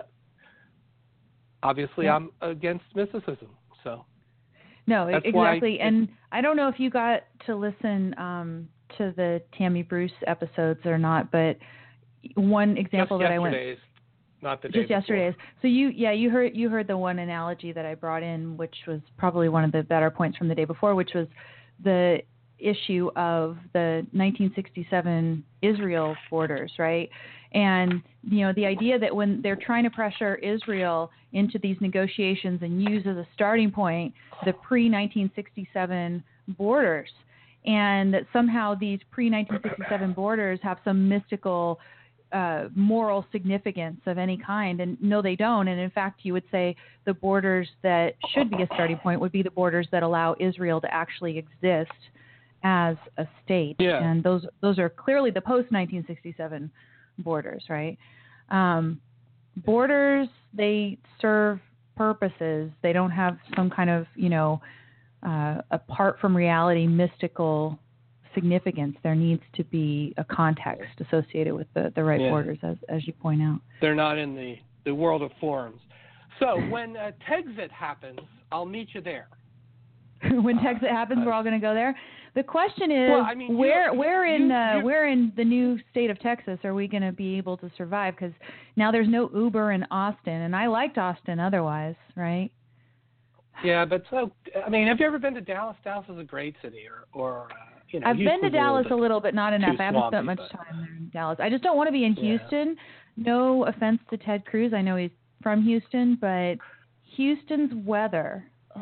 obviously, yeah. I'm against mysticism. So no, that's exactly. why and I don't know if you got to listen um, to the Tammy Bruce episodes or not, but one example just that I went not the day just yesterday's. So you, yeah, you heard you heard the one analogy that I brought in, which was probably one of the better points from the day before, which was the issue of the nineteen sixty-seven Israel borders, right? And, you know, the idea that when they're trying to pressure Israel into these negotiations and use as a starting point the pre nineteen sixty-seven borders, and that somehow these pre nineteen sixty-seven borders have some mystical uh, moral significance of any kind. And no, they don't. And in fact, you would say the borders that should be a starting point would be the borders that allow Israel to actually exist as a state. Yeah. And those those are clearly the post nineteen sixty-seven borders, right? Um, borders, they serve purposes. They don't have some kind of, you know, uh, apart from reality, mystical significance. There needs to be a context associated with the, the right yeah. borders, as as you point out. They're not in the, the world of forms. So when uh, Texit happens, I'll meet you there. When Texas happens, uh, we're all going to go there. The question is, well, I mean, where you, where you, in you, uh, you, where in the new state of Texas are we going to be able to survive? Because now there's no Uber in Austin, and I liked Austin otherwise, right? Yeah, but so I mean, have you ever been to Dallas? Dallas is a great city, or or uh, you know, I've Houston's been to Dallas a a little, but not enough. I haven't swampy, spent much but, time there in Dallas. I just don't want to be in yeah. Houston. No offense to Ted Cruz, I know he's from Houston, but Houston's weather. Ugh.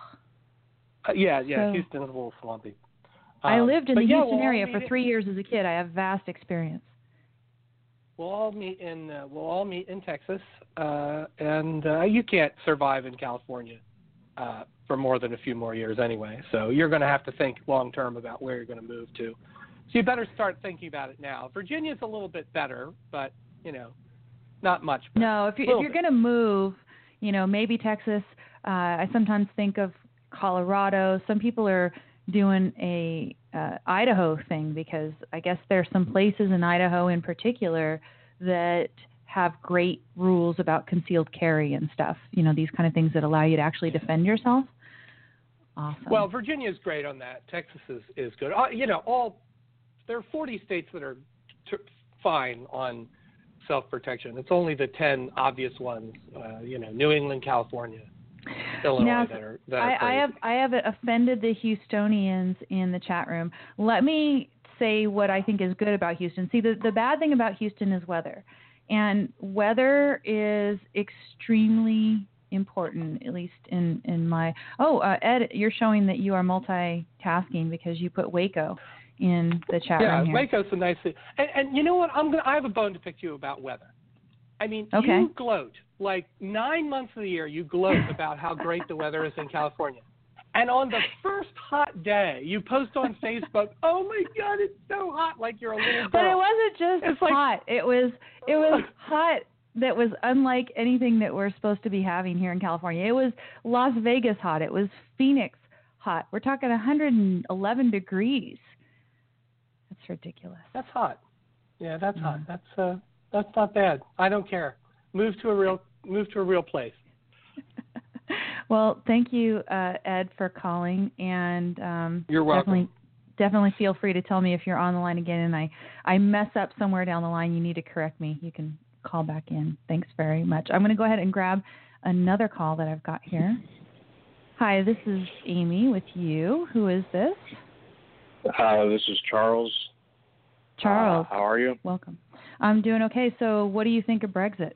Uh, yeah, yeah, So, Houston's a little swampy. Um, I lived in the yeah, Houston we'll area for it. three years as a kid. I have vast experience. We'll all meet in uh, we'll all meet in Texas, uh, and uh, you can't survive in California uh, for more than a few more years anyway. So you're going to have to think long term about where you're going to move to. So you better start thinking about it now. Virginia's a little bit better, but you know, not much better. No, if, you, if you're going to move, you know, maybe Texas. Uh, I sometimes think of Colorado. Some people are doing a uh, Idaho thing because I guess there's some places in Idaho in particular that have great rules about concealed carry and stuff. You know, these kind of things that allow you to actually defend yourself. Awesome. Well, Virginia is great on that. Texas is, is good. Uh, you know, all there are forty states that are t- fine on self-protection. It's only the ten obvious ones, uh, you know, New England, California, Illinois, now, that are, that are I, crazy. I have I have offended the Houstonians in the chat room. Let me say what I think is good about Houston. See, the, the bad thing about Houston is weather. And weather is extremely important, at least in, in my... Oh, uh, Ed, you're showing that you are multitasking because you put Waco in the chat yeah, room here. Waco's a nice thing. And, and you know what? I'm gonna. I have a bone to pick to you about weather. I mean, okay. you gloat. Like nine months of the year, you gloat about how great the weather is in California. And on the first hot day, you post on Facebook, oh, my God, it's so hot, like you're a little girl. But it wasn't just it's like, hot. It was it was hot that was unlike anything that we're supposed to be having here in California. It was Las Vegas hot. It was Phoenix hot. We're talking one hundred eleven degrees. That's ridiculous. That's hot. Yeah, that's yeah. hot. That's uh, that's not bad. I don't care. Move to a real move to a real place. Well, thank you, uh, Ed, for calling, and um, you're welcome. Definitely, definitely feel free to tell me if you're on the line again, and I, I mess up somewhere down the line. You need to correct me. You can call back in. Thanks very much. I'm going to go ahead and grab another call that I've got here. Hi, this is Amy with you. Who is this? Uh, this is Charles. Charles. Uh, how are you? Welcome. I'm doing okay. So what do you think of Brexit?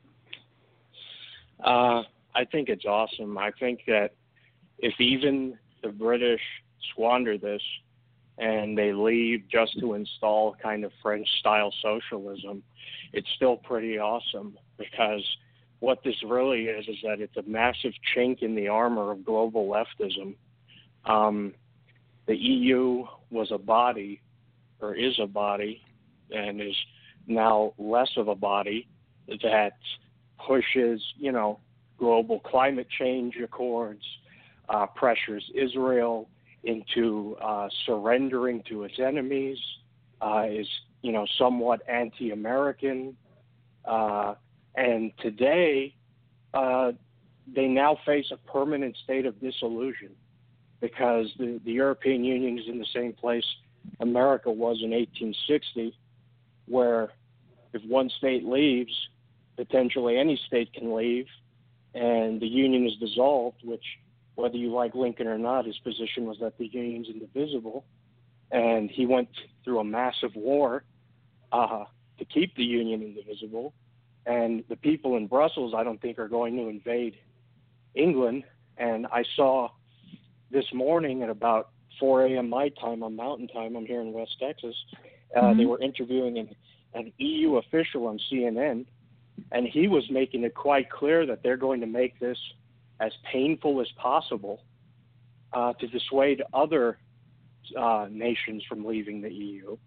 Uh, I think it's awesome. I think that if even the British squander this and they leave just to install kind of French-style socialism, it's still pretty awesome because what this really is is that it's a massive chink in the armor of global leftism. Um, the E U was a body, or is a body, and is now less of a body that pushes, you know, global climate change accords, uh, pressures Israel into uh, surrendering to its enemies, uh, is, you know, somewhat anti-American. Uh, and today, uh, they now face a permanent state of disillusion because the, the European Union is in the same place America was in eighteen sixty, where if one state leaves, potentially any state can leave, and the union is dissolved, which, whether you like Lincoln or not, his position was that the union's indivisible. And he went through a massive war uh, to keep the union indivisible. And the people in Brussels, I don't think, are going to invade England. And I saw this morning at about four a.m. my time, on Mountain Time, I'm here in West Texas, uh, mm-hmm. they were interviewing an, an E U official on C N N, and he was making it quite clear that they're going to make this as painful as possible uh, to dissuade other uh, nations from leaving the E U.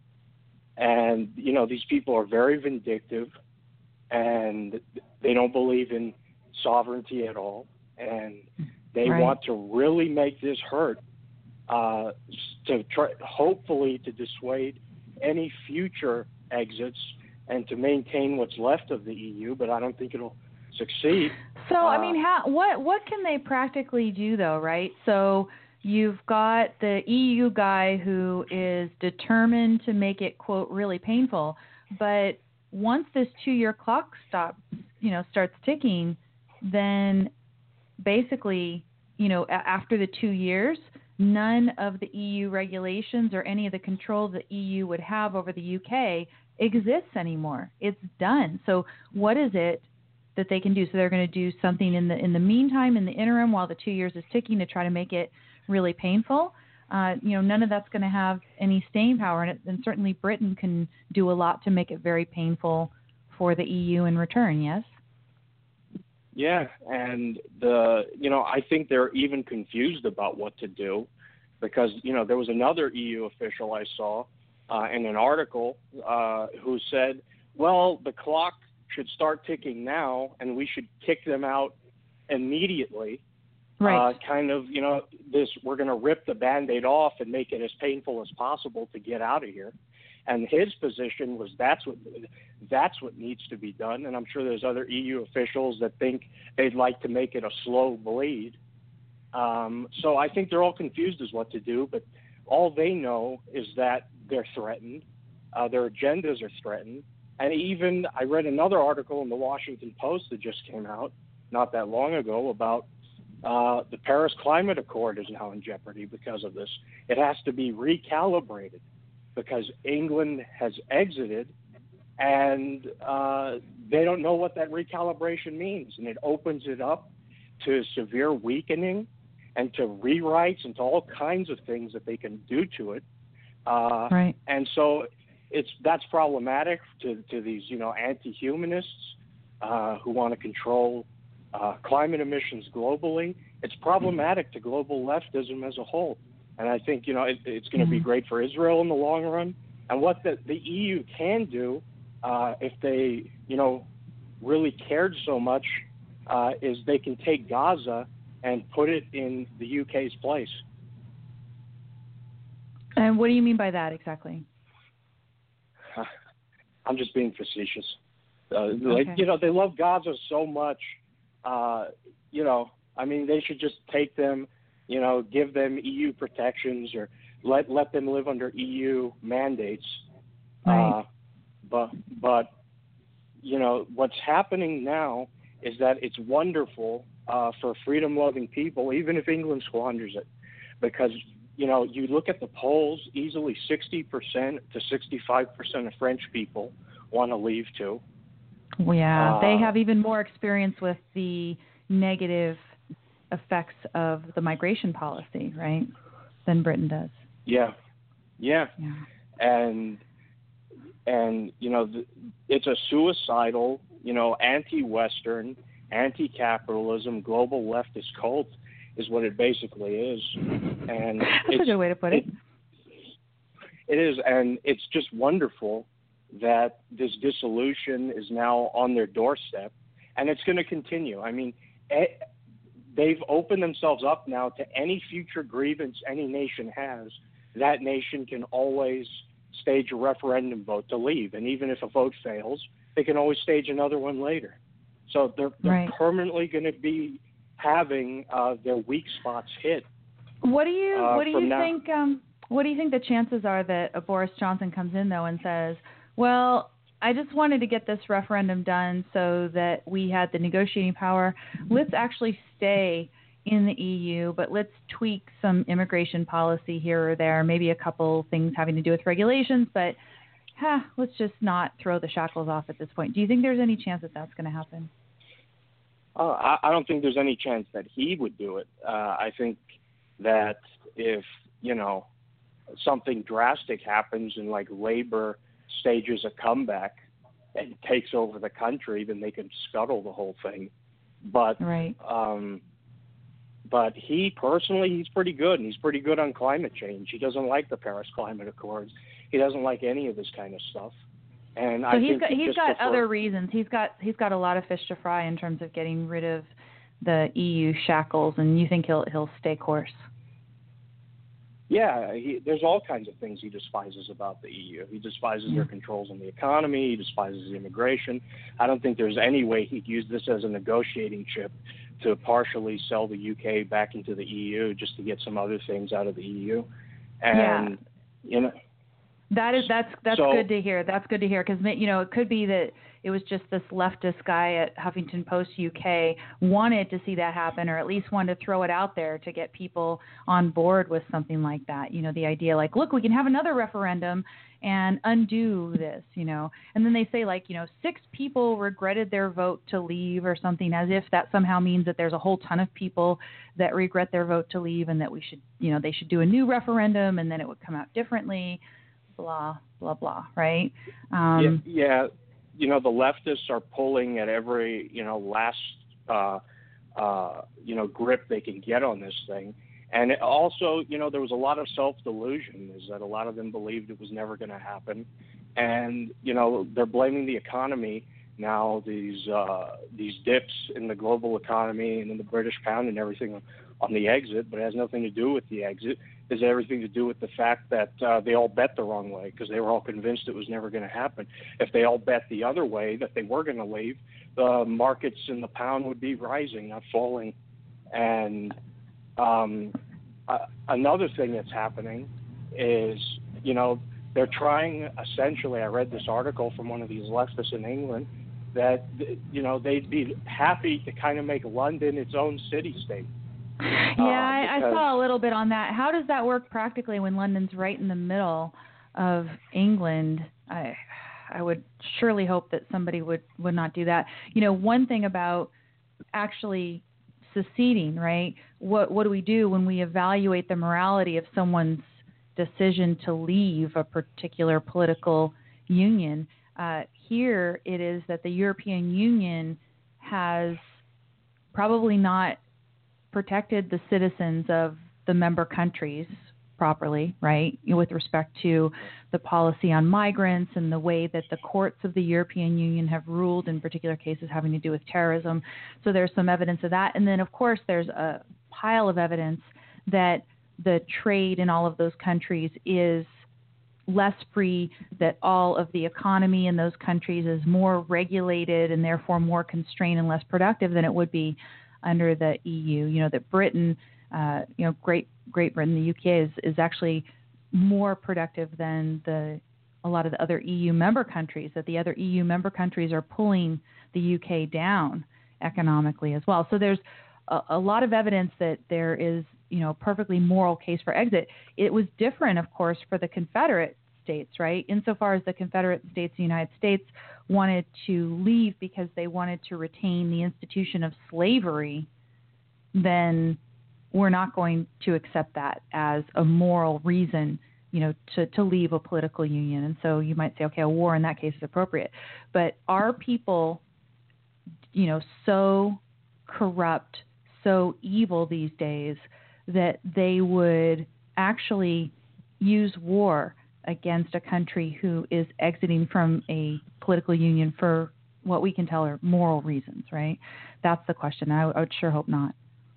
And, you know, these people are very vindictive, and they don't believe in sovereignty at all. And they right. want to really make this hurt uh, to try, hopefully to dissuade any future exits and to maintain what's left of the E U, but I don't think it'll succeed. So, uh, I mean, how, what what can they practically do, though, right? So you've got the E U guy who is determined to make it, quote, really painful. But once this two-year clock stops, you know, starts ticking, then basically, you know, a- after the two years, none of the E U regulations or any of the control the E U would have over the U K exists anymore. It's done. So what is it that they can do? So they're going to do something in the in the meantime, in the interim, while the two years is ticking, to try to make it really painful. Uh, you know, none of that's going to have any staying power, and, it, and certainly Britain can do a lot to make it very painful for the E U in return. Yes. Yeah, and the you know I think they're even confused about what to do, because you know there was another E U official I saw uh, in an article uh, who said, well, the clock should start ticking now, and we should kick them out immediately. Right. Uh, kind of, you know, this, we're going to rip the Band-Aid off and make it as painful as possible to get out of here. And his position was that's what that's what needs to be done. And I'm sure there's other E U officials that think they'd like to make it a slow bleed. Um, so I think they're all confused as what to do, but all they know is that they're threatened. Uh, their agendas are threatened. And even I read another article in the Washington Post that just came out not that long ago about uh, the Paris Climate Accord is now in jeopardy because of this. It has to be recalibrated because England has exited, and uh, they don't know what that recalibration means. And it opens it up to severe weakening and to rewrites and to all kinds of things that they can do to it. Uh, right. And so it's that's problematic to, to these, you know, anti-humanists uh, who want to control uh, climate emissions globally. It's problematic to global leftism as a whole. And I think, you know, it, it's going to mm-hmm. be great for Israel in the long run. And what the, the E U can do, uh, if they, you know, really cared so much, uh, is they can take Gaza and put it in the U K's place. And what do you mean by that exactly? I'm just being facetious. Uh, okay. Like, you know, they love Gaza so much. Uh, you know, I mean, they should just take them, you know, give them E U protections or let let them live under E U mandates. Right. Uh, but but you know, what's happening now is that it's wonderful uh, for freedom-loving people, even if England squanders it, because you know, you look at the polls, easily sixty percent to sixty-five percent of French people want to leave too. Yeah, uh, they have even more experience with the negative effects of the migration policy, right, than Britain does. Yeah, yeah, yeah. and and you know, the, it's a suicidal, you know, anti-Western, anti-capitalism, global leftist cult is what it basically is. And that's a good way to put it. it. It is, and it's just wonderful that this dissolution is now on their doorstep, and it's going to continue. I mean, it, they've opened themselves up now to any future grievance any nation has. That nation can always stage a referendum vote to leave, and even if a vote fails, they can always stage another one later. So they're, they're right. permanently going to be having uh, their weak spots hit. What do you uh, What do you now. think? Um, what do you think the chances are that uh, Boris Johnson comes in though and says, "Well, I just wanted to get this referendum done so that we had the negotiating power. Let's actually stay in the E U, but let's tweak some immigration policy here or there, maybe a couple things having to do with regulations, but huh, let's just not throw the shackles off at this point." Do you think there's any chance that that's going to happen? Uh, I, I don't think there's any chance that he would do it. Uh, I think that if, you know, something drastic happens and like labor stages a comeback and takes over the country, then they can scuttle the whole thing. But right. um, but he personally, he's pretty good, and he's pretty good on climate change. He doesn't like the Paris Climate Accords. He doesn't like any of this kind of stuff. And so I he's think got he he's just got prefer- other reasons. He's got he's got a lot of fish to fry in terms of getting rid of the E U shackles, and you think he'll he'll stay course? yeah, he, there's all kinds of things he despises about the E U. He despises Yeah. their controls on the economy. He despises immigration. I don't think there's any way he'd use this as a negotiating chip to partially sell the U K back into the E U just to get some other things out of the E U. And, Yeah. you know, That is that's that's so, good to hear. That's good to hear because you know it could be that it was just this leftist guy at Huffington Post U K wanted to see that happen, or at least wanted to throw it out there to get people on board with something like that. You know, the idea like, look, we can have another referendum and undo this. You know, and then they say like, you know, six people regretted their vote to leave or something, as if that somehow means that there's a whole ton of people that regret their vote to leave, and that we should, you know, they should do a new referendum, and then it would come out differently. Blah, blah, blah, right? Um, yeah, yeah, you know, the leftists are pulling at every, you know, last, uh, uh, you know, grip they can get on this thing. And it also, you know, there was a lot of self-delusion, is that a lot of them believed it was never going to happen. And, you know, they're blaming the economy now, these uh, these dips in the global economy and in the British pound and everything on the exit, but it has nothing to do with the exit. It has everything to do with the fact that uh, they all bet the wrong way because they were all convinced it was never going to happen. If they all bet the other way, that they were going to leave, the markets in the pound would be rising, not falling. And um, uh, another thing that's happening is, you know, they're trying essentially, I read this article from one of these leftists in England, that, you know, they'd be happy to kind of make London its own city-state. Yeah, uh, I, I because, saw a little bit on that. How does that work practically when London's right in the middle of England? I I would surely hope that somebody would, would not do that. You know, one thing about actually seceding, right? What what do we do when we evaluate the morality of someone's decision to leave a particular political union? Uh, here it is that the European Union has probably not protected the citizens of the member countries properly, right, with respect to the policy on migrants and the way that the courts of the European Union have ruled in particular cases having to do with terrorism. So there's some evidence of that. And then, of course, there's a pile of evidence that the trade in all of those countries is less free, that all of the economy in those countries is more regulated and therefore more constrained and less productive than it would be under the E U. You know, that Britain, uh, you know, Great Great Britain, the U K is, is actually more productive than the a lot of the other E U member countries, that the other E U member countries are pulling the U K down economically as well. So there's a, a lot of evidence that there is, you know, a perfectly moral case for exit. It was different, of course, for the Confederate States, right? Insofar as the Confederate States, the United States, wanted to leave because they wanted to retain the institution of slavery, then we're not going to accept that as a moral reason, you know, to, to leave a political union. And so you might say, okay, a war in that case is appropriate. But are people, you know, so corrupt, so evil these days that they would actually use war against a country who is exiting from a political union for what we can tell are moral reasons, right? That's the question. I, I would sure hope not.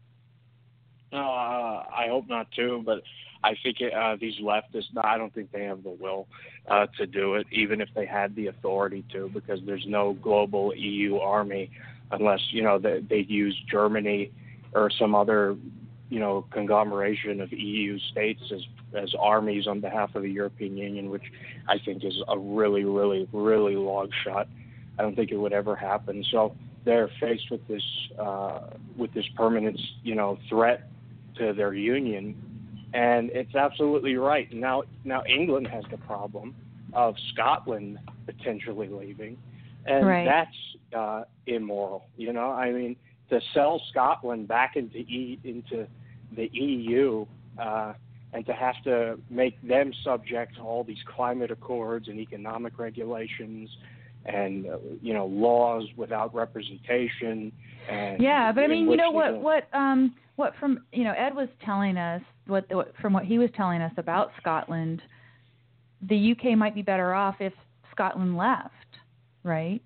No, uh, I hope not too, but I think uh, these leftists, no, I don't think they have the will uh, to do it, even if they had the authority to, because there's no global E U army unless, you know, they, they'd use Germany or some other, you know, conglomeration of E U states as as armies on behalf of the European Union, which I think is a really, really, really long shot. I don't think it would ever happen. So they're faced with this uh, with this permanent, you know, threat to their union, and it's absolutely right. Now, now England has the problem of Scotland potentially leaving, and right. that's uh, immoral. You know, I mean, to sell Scotland back into e, into the E U. Uh, and to have to make them subject to all these climate accords and economic regulations and, uh, you know, laws without representation. And yeah, but I mean, you know what, don't... what, um, what from, you know, Ed was telling us, what, what from what he was telling us about Scotland, the U K might be better off if Scotland left, right?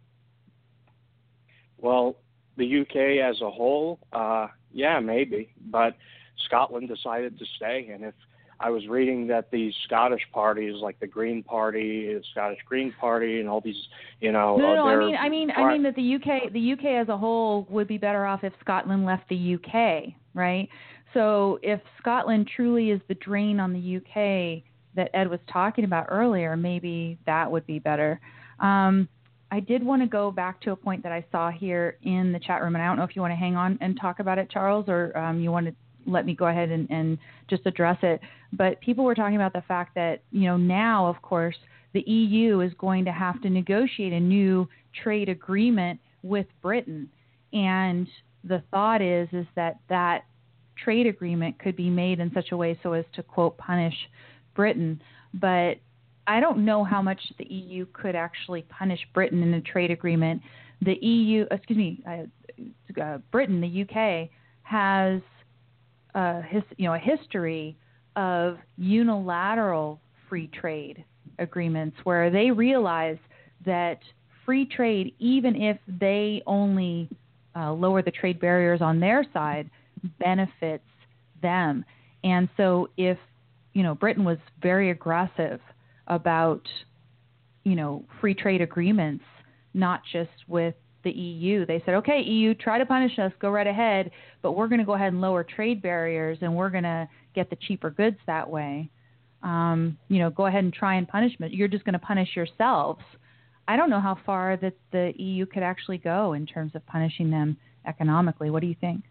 Well, the U K as a whole, uh, yeah, maybe, but Scotland decided to stay, and if I was reading that these Scottish parties, like the Green Party, the Scottish Green Party, and all these, you know, No, no, uh, no I they're mean, I mean, I mean that the U K, the U K as a whole would be better off if Scotland left the U K, right? So if Scotland truly is the drain on the U K that Ed was talking about earlier, maybe that would be better. Um, I did want to go back to a point that I saw here in the chat room, and I don't know if you want to hang on and talk about it, Charles, or um, you want to let me go ahead and, and just address it. But people were talking about the fact that, you know, now, of course, the E U is going to have to negotiate a new trade agreement with Britain. And the thought is, is that that trade agreement could be made in such a way so as to, quote, punish Britain. But I don't know how much the E U could actually punish Britain in a trade agreement. The E U, excuse me, uh, uh, Britain, the U K, has a, his, you know, a history of unilateral free trade agreements where they realize that free trade, even if they only uh, lower the trade barriers on their side, benefits them. And so if, you know, Britain was very aggressive about, you know, free trade agreements, not just with the E U. They said, okay, E U, try to punish us, go right ahead, but we're going to go ahead and lower trade barriers and we're going to get the cheaper goods that way. Um, you know, go ahead and try and punish them. You're just going to punish yourselves. I don't know how far that the E U could actually go in terms of punishing them economically. What do you think?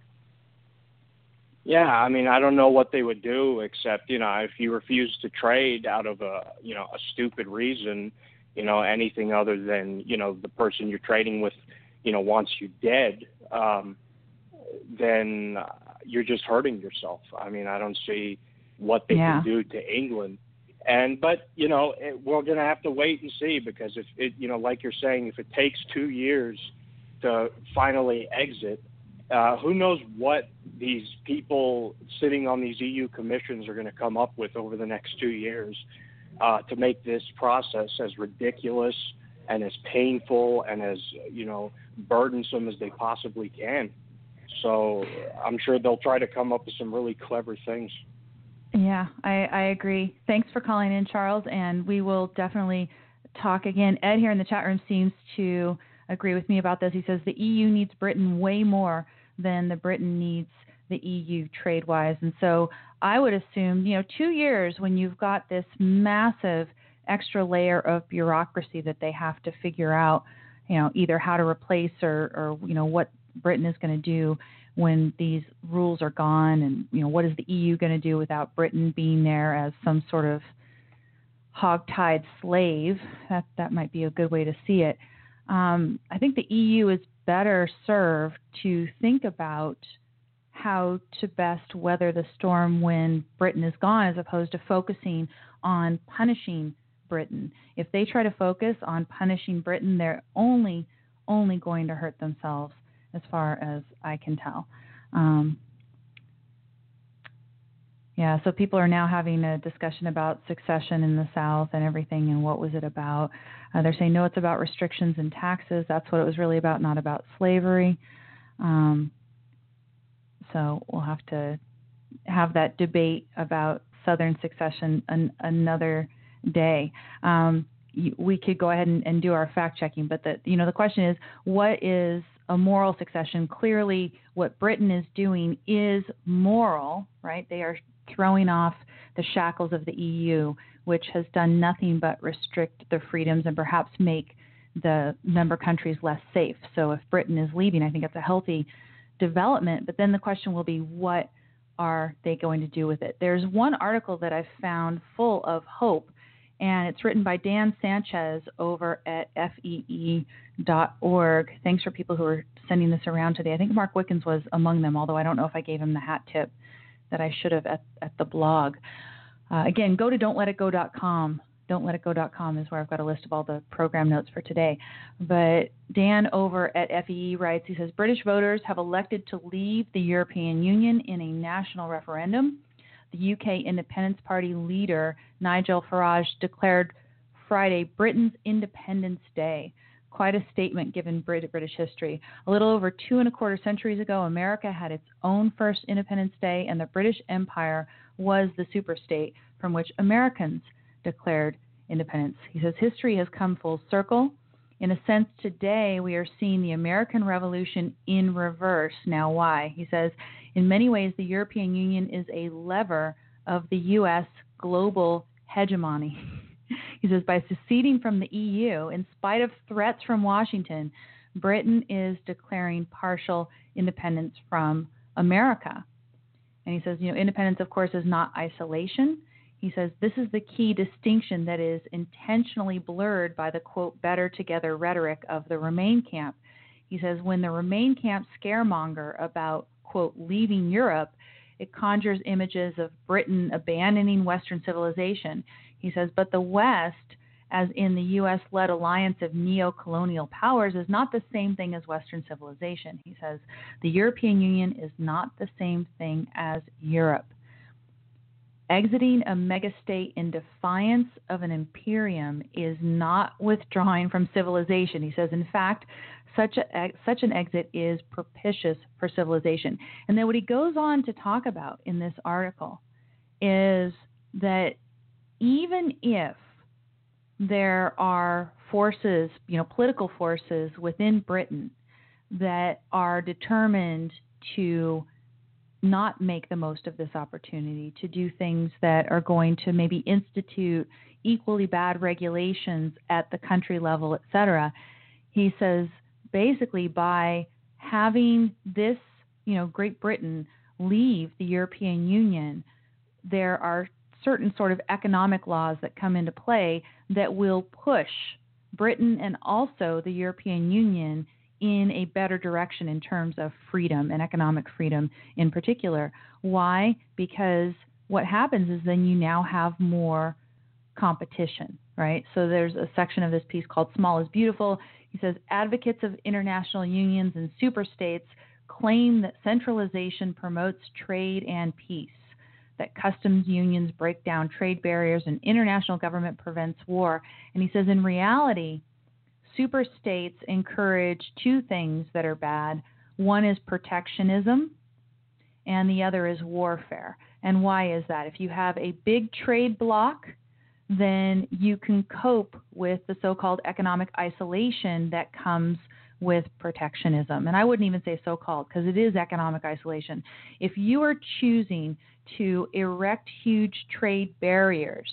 Yeah, I mean, I don't know what they would do except, you know, if you refuse to trade out of a, you know, a stupid reason, you know, anything other than, you know, the person you're trading with, you know, wants you dead, um, then you're just hurting yourself. I mean, I don't see what they yeah. can do to England. And, but, you know, it, we're going to have to wait and see because if it, you know, like you're saying, if it takes two years to finally exit, Uh, who knows what these people sitting on these E U commissions are going to come up with over the next two years uh, to make this process as ridiculous and as painful and as, you know, burdensome as they possibly can. So I'm sure they'll try to come up with some really clever things. Yeah, I, I agree. Thanks for calling in, Charles, and we will definitely talk again. Ed here in the chat room seems to agree with me about this. He says the E U needs Britain way more than the Britain needs the E U trade-wise. And so I would assume, you know, two years when you've got this massive extra layer of bureaucracy that they have to figure out, you know, either how to replace or, or you know, what Britain is going to do when these rules are gone and, you know, what is the E U going to do without Britain being there as some sort of hog-tied slave. That, that might be a good way to see it. Um, I think the E U is better served to think about how to best weather the storm when Britain is gone as opposed to focusing on punishing Britain. If they try to focus on punishing Britain, they're only, only going to hurt themselves as far as I can tell. Um, Yeah, so people are now having a discussion about succession in the South and everything and what was it about. Uh, they're saying, no, it's about restrictions and taxes. That's what it was really about, not about slavery. Um, so we'll have to have that debate about Southern succession an, another day. Um, we could go ahead and, and do our fact checking, but the, you know, the question is, what is a moral succession? Clearly, what Britain is doing is moral, right? They are throwing off the shackles of the E U, which has done nothing but restrict their freedoms and perhaps make the member countries less safe. So if Britain is leaving, I think it's a healthy development. But then the question will be, what are they going to do with it? There's one article that I've found full of hope, and it's written by Dan Sanchez over at F E E dot org. Thanks for people who are sending this around today. I think Mark Wickens was among them, although I don't know if I gave him the hat tip that I should have at, at the blog. Uh, again, go to don't let it go dot com. don't let it go dot com is where I've got a list of all the program notes for today. But Dan over at F E E writes, he says, British voters have elected to leave the European Union in a national referendum. The U K Independence Party leader, Nigel Farage, declared Friday Britain's Independence Day. quite a statement given Brit- British history. A little over two and a quarter centuries ago, America had its own first Independence Day, and the British Empire was the superstate from which Americans declared independence. He says history has come full circle. In a sense, today we are seeing the American Revolution in reverse. Now, why? He says, in many ways, the European Union is a lever of the U S global hegemony. He says, by seceding from the E U, in spite of threats from Washington, Britain is declaring partial independence from America. And he says, you know, independence, of course, is not isolation. He says, this is the key distinction that is intentionally blurred by the, quote, better together rhetoric of the Remain camp. He says, when the Remain camp scaremonger about, quote, leaving Europe, it conjures images of Britain abandoning Western civilization. He says, but the West, as in the U S-led alliance of neo-colonial powers, is not the same thing as Western civilization. He says, the European Union is not the same thing as Europe. Exiting a megastate in defiance of an imperium is not withdrawing from civilization. He says, in fact, such a, such an exit is propitious for civilization. And then what he goes on to talk about in this article is that even if there are forces, you know, political forces within Britain that are determined to not make the most of this opportunity, to do things that are going to maybe institute equally bad regulations at the country level, et cetera. He says basically by having this, you know, Great Britain leave the European Union, there are certain sort of economic laws that come into play that will push Britain and also the European Union in a better direction in terms of freedom and economic freedom in particular. Why? Because what happens is then you now have more competition, right? So there's a section of this piece called Small is Beautiful. He says, advocates of international unions and superstates claim that centralization promotes trade and peace, that customs unions break down trade barriers and international government prevents war. And he says, in reality, superstates encourage two things that are bad. One is protectionism, and the other is warfare. And why is that? If you have a big trade bloc, then you can cope with the so-called economic isolation that comes with protectionism. And I wouldn't even say so-called, because it is economic isolation. If you are choosing to erect huge trade barriers,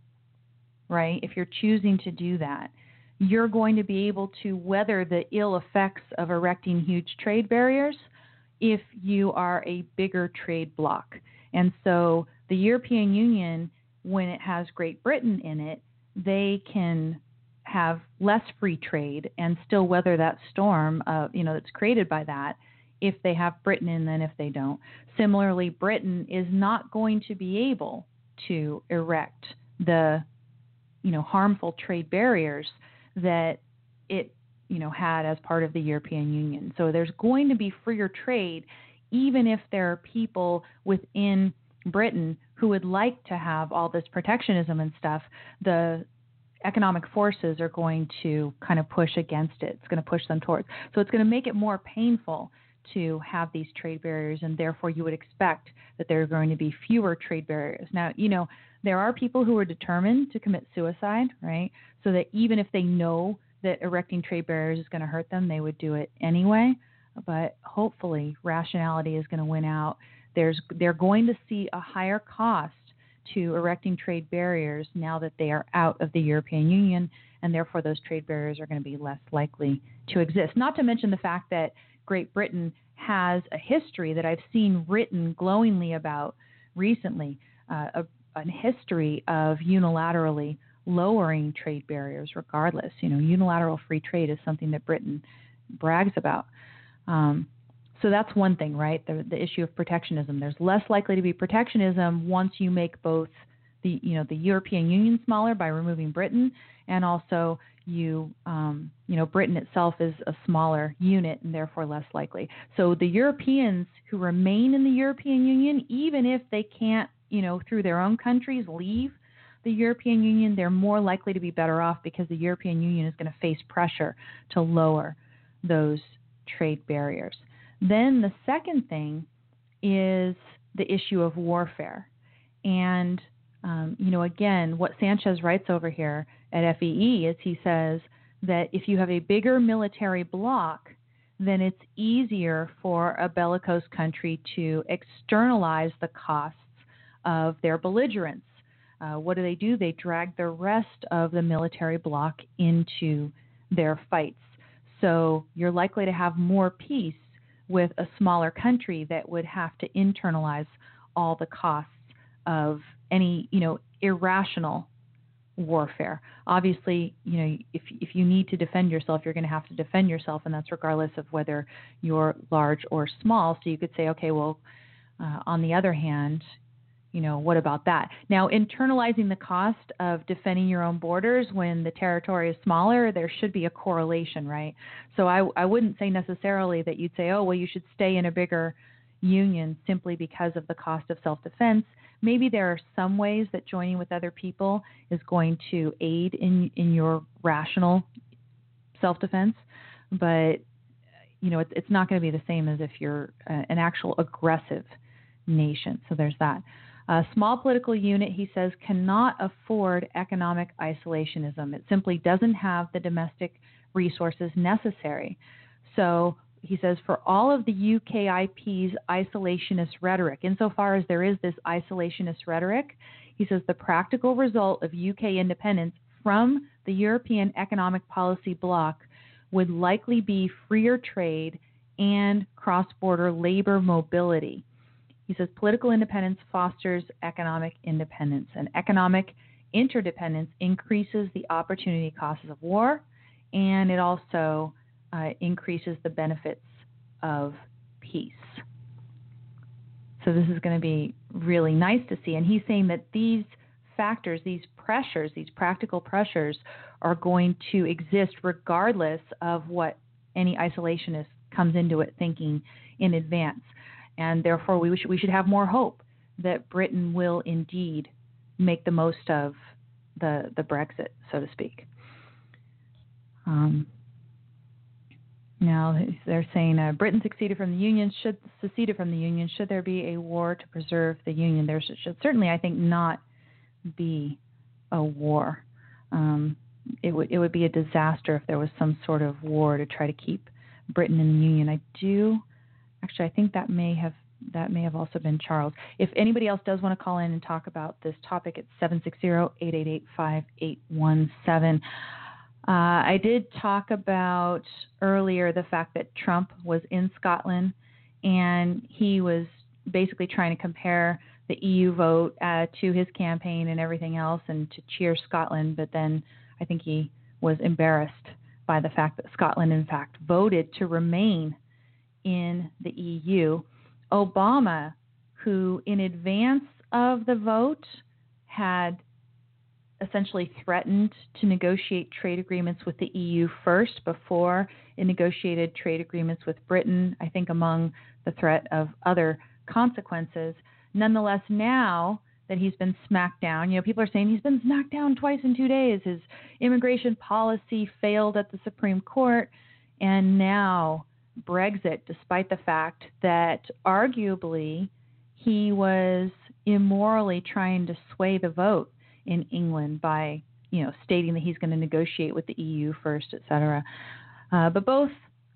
right, if you're choosing to do that, you're going to be able to weather the ill effects of erecting huge trade barriers if you are a bigger trade bloc. And so the European Union, when it has Great Britain in it, they can have less free trade and still weather that storm, uh, you know, that's created by that if they have Britain in than if they don't. Similarly, Britain is not going to be able to erect the, you know, harmful trade barriers that it, you know, had as part of the European Union. So there's going to be freer trade, even if there are people within Britain who would like to have all this protectionism and stuff. The economic forces are going to kind of push against it. It's going to push them towards. So it's going to make it more painful to have these trade barriers, and therefore you would expect that there are going to be fewer trade barriers. Now, you know, there are people who are determined to commit suicide, right? So that even if they know that erecting trade barriers is going to hurt them, they would do it anyway. But hopefully rationality is going to win out. There's, they're going to see a higher cost to erecting trade barriers now that they are out of the European Union, and therefore those trade barriers are going to be less likely to exist. Not to mention the fact that Great Britain has a history that I've seen written glowingly about recently, uh, a, a history of unilaterally lowering trade barriers regardless. You know, unilateral free trade is something that Britain brags about. Um, so that's one thing, right? The, the issue of protectionism. There's less likely to be protectionism once you make both the, you know, the European Union smaller by removing Britain, and also you, um, you know, Britain itself is a smaller unit and therefore less likely. So the Europeans who remain in the European Union, even if they can't, you know, through their own countries leave the European Union, they're more likely to be better off because the European Union is going to face pressure to lower those trade barriers. Then the second thing is the issue of warfare. And, um, you know, again, what Sanchez writes over here at F E E is he says that if you have a bigger military bloc, then it's easier for a bellicose country to externalize the costs of their belligerence. Uh, what do they do? They drag the rest of the military bloc into their fights. So you're likely to have more peace with a smaller country that would have to internalize all the costs of any, you know, irrational warfare. Obviously, you know, if if you need to defend yourself, you're going to have to defend yourself, and that's regardless of whether you're large or small. So you could say, okay, well, uh, on the other hand, you know, what about that? Now, internalizing the cost of defending your own borders when the territory is smaller, there should be a correlation, right? So I, I wouldn't say necessarily that you'd say, oh, well, you should stay in a bigger union simply because of the cost of self-defense. Maybe there are some ways that joining with other people is going to aid in in your rational self-defense, but you know, it's, it's not going to be the same as if you're uh, an actual aggressive nation. So there's that. A small political unit, he says, cannot afford economic isolationism. It simply doesn't have the domestic resources necessary. So he says, for all of the U K I P's isolationist rhetoric, insofar as there is this isolationist rhetoric, he says the practical result of U K independence from the European economic policy bloc would likely be freer trade and cross-border labor mobility. He says political independence fosters economic independence, and economic interdependence increases the opportunity costs of war, and it also uh, increases the benefits of peace. So this is going to be really nice to see. And he's saying that these factors, these pressures, these practical pressures are going to exist regardless of what any isolationist comes into it thinking in advance. And therefore, we should, we should have more hope that Britain will indeed make the most of the, the Brexit, so to speak. Um, now, they're saying uh, Britain succeeded from the Union, should seceded from the Union. Should there be a war to preserve the Union? There should, should certainly, I think, not be a war. Um, it would it would be a disaster if there was some sort of war to try to keep Britain in the Union. I do. Actually, I think that may have that may have also been Charles. If anybody else does want to call in and talk about this topic, it's seven six zero, eight eight eight, five eight one seven. Uh, I did talk about earlier the fact that Trump was in Scotland, and he was basically trying to compare the E U vote uh, to his campaign and everything else and to cheer Scotland, but then I think he was embarrassed by the fact that Scotland, in fact, voted to remain in the E U. Obama, who in advance of the vote had essentially threatened to negotiate trade agreements with the E U first before it negotiated trade agreements with Britain, I think among the threat of other consequences. Nonetheless, now that he's been smacked down, you know, people are saying he's been smacked down twice in two days. His immigration policy failed at the Supreme Court, and now Brexit, despite the fact that arguably he was immorally trying to sway the vote in England by, you know, stating that he's going to negotiate with the E U first, et cetera. Uh, but both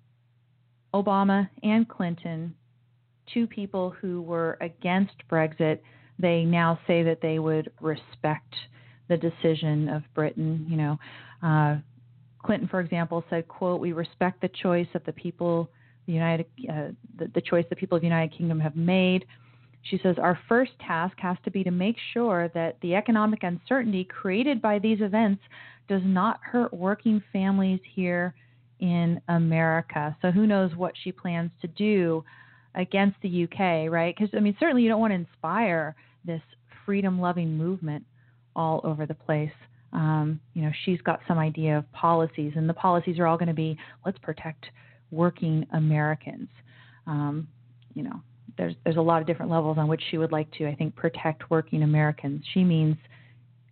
Obama and Clinton, two people who were against Brexit, they now say that they would respect the decision of Britain. You know, uh, Clinton, for example, said, quote, "We respect the choice of the people, the United, uh, the, the choice the people of the United Kingdom have made." She says, "Our first task has to be to make sure that the economic uncertainty created by these events does not hurt working families here in America." So who knows what she plans to do against the U K, right? Because, I mean, certainly you don't want to inspire this freedom-loving movement all over the place. Um, you know, she's got some idea of policies, and the policies are all going to be, let's protect working Americans. Um, you know, there's there's a lot of different levels on which she would like to, I think, protect working Americans. She means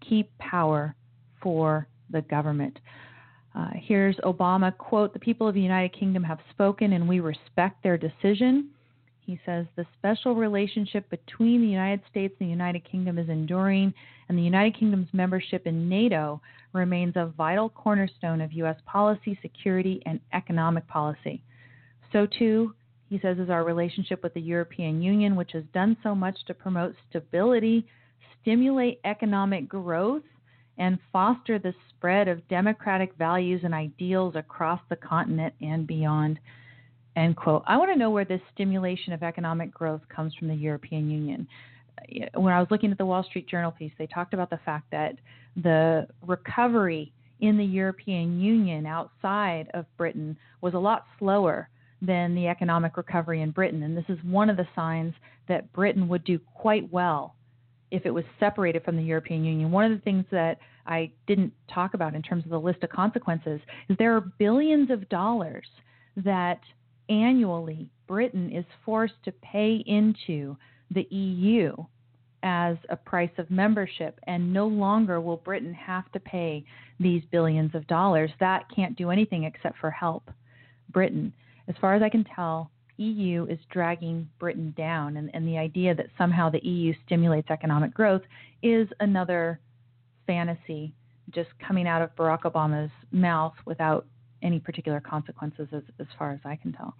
keep power for the government. Uh, here's Obama, quote, "The people of the United Kingdom have spoken and we respect their decision." He says the special relationship between the United States and the United Kingdom is enduring, and the United Kingdom's membership in NATO remains a vital cornerstone of U S policy, security, and economic policy. So, too, he says, is our relationship with the European Union, which has done so much to promote stability, stimulate economic growth, and foster the spread of democratic values and ideals across the continent and beyond. End quote. I want to know where this stimulation of economic growth comes from the European Union. When I was looking at the Wall Street Journal piece, they talked about the fact that the recovery in the European Union outside of Britain was a lot slower than the economic recovery in Britain. And this is one of the signs that Britain would do quite well if it was separated from the European Union. One of the things that I didn't talk about in terms of the list of consequences is there are billions of dollars that annually Britain is forced to pay into the E U as a price of membership, and no longer will Britain have to pay these billions of dollars. That can't do anything except for help Britain. As far as I can tell, E U is dragging Britain down, and, and the idea that somehow the E U stimulates economic growth is another fantasy just coming out of Barack Obama's mouth without any particular consequences as, as far as I can tell.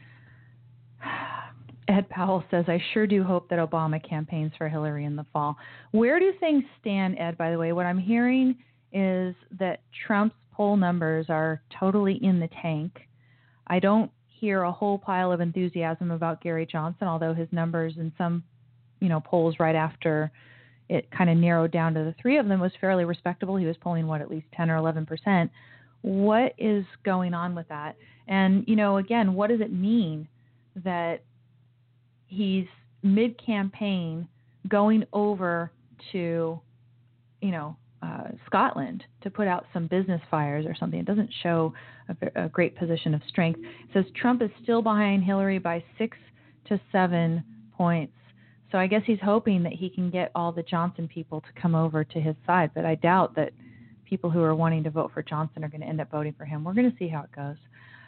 Ed Powell says, "I sure do hope that Obama campaigns for Hillary in the fall." Where do things stand, Ed, by the way? What I'm hearing is that Trump's poll numbers are totally in the tank. I don't hear a whole pile of enthusiasm about Gary Johnson, although his numbers in some, you know, polls right after it kind of narrowed down to the three of them was fairly respectable. He was polling, what, at least ten or eleven percent. What is going on with that? And, you know, again, what does it mean that he's mid-campaign going over to, you know, uh, Scotland to put out some business fires or something? It doesn't show a, a great position of strength. It says Trump is still behind Hillary by six to seven points. So I guess he's hoping that he can get all the Johnson people to come over to his side, but I doubt that people who are wanting to vote for Johnson are going to end up voting for him. We're going to see how it goes.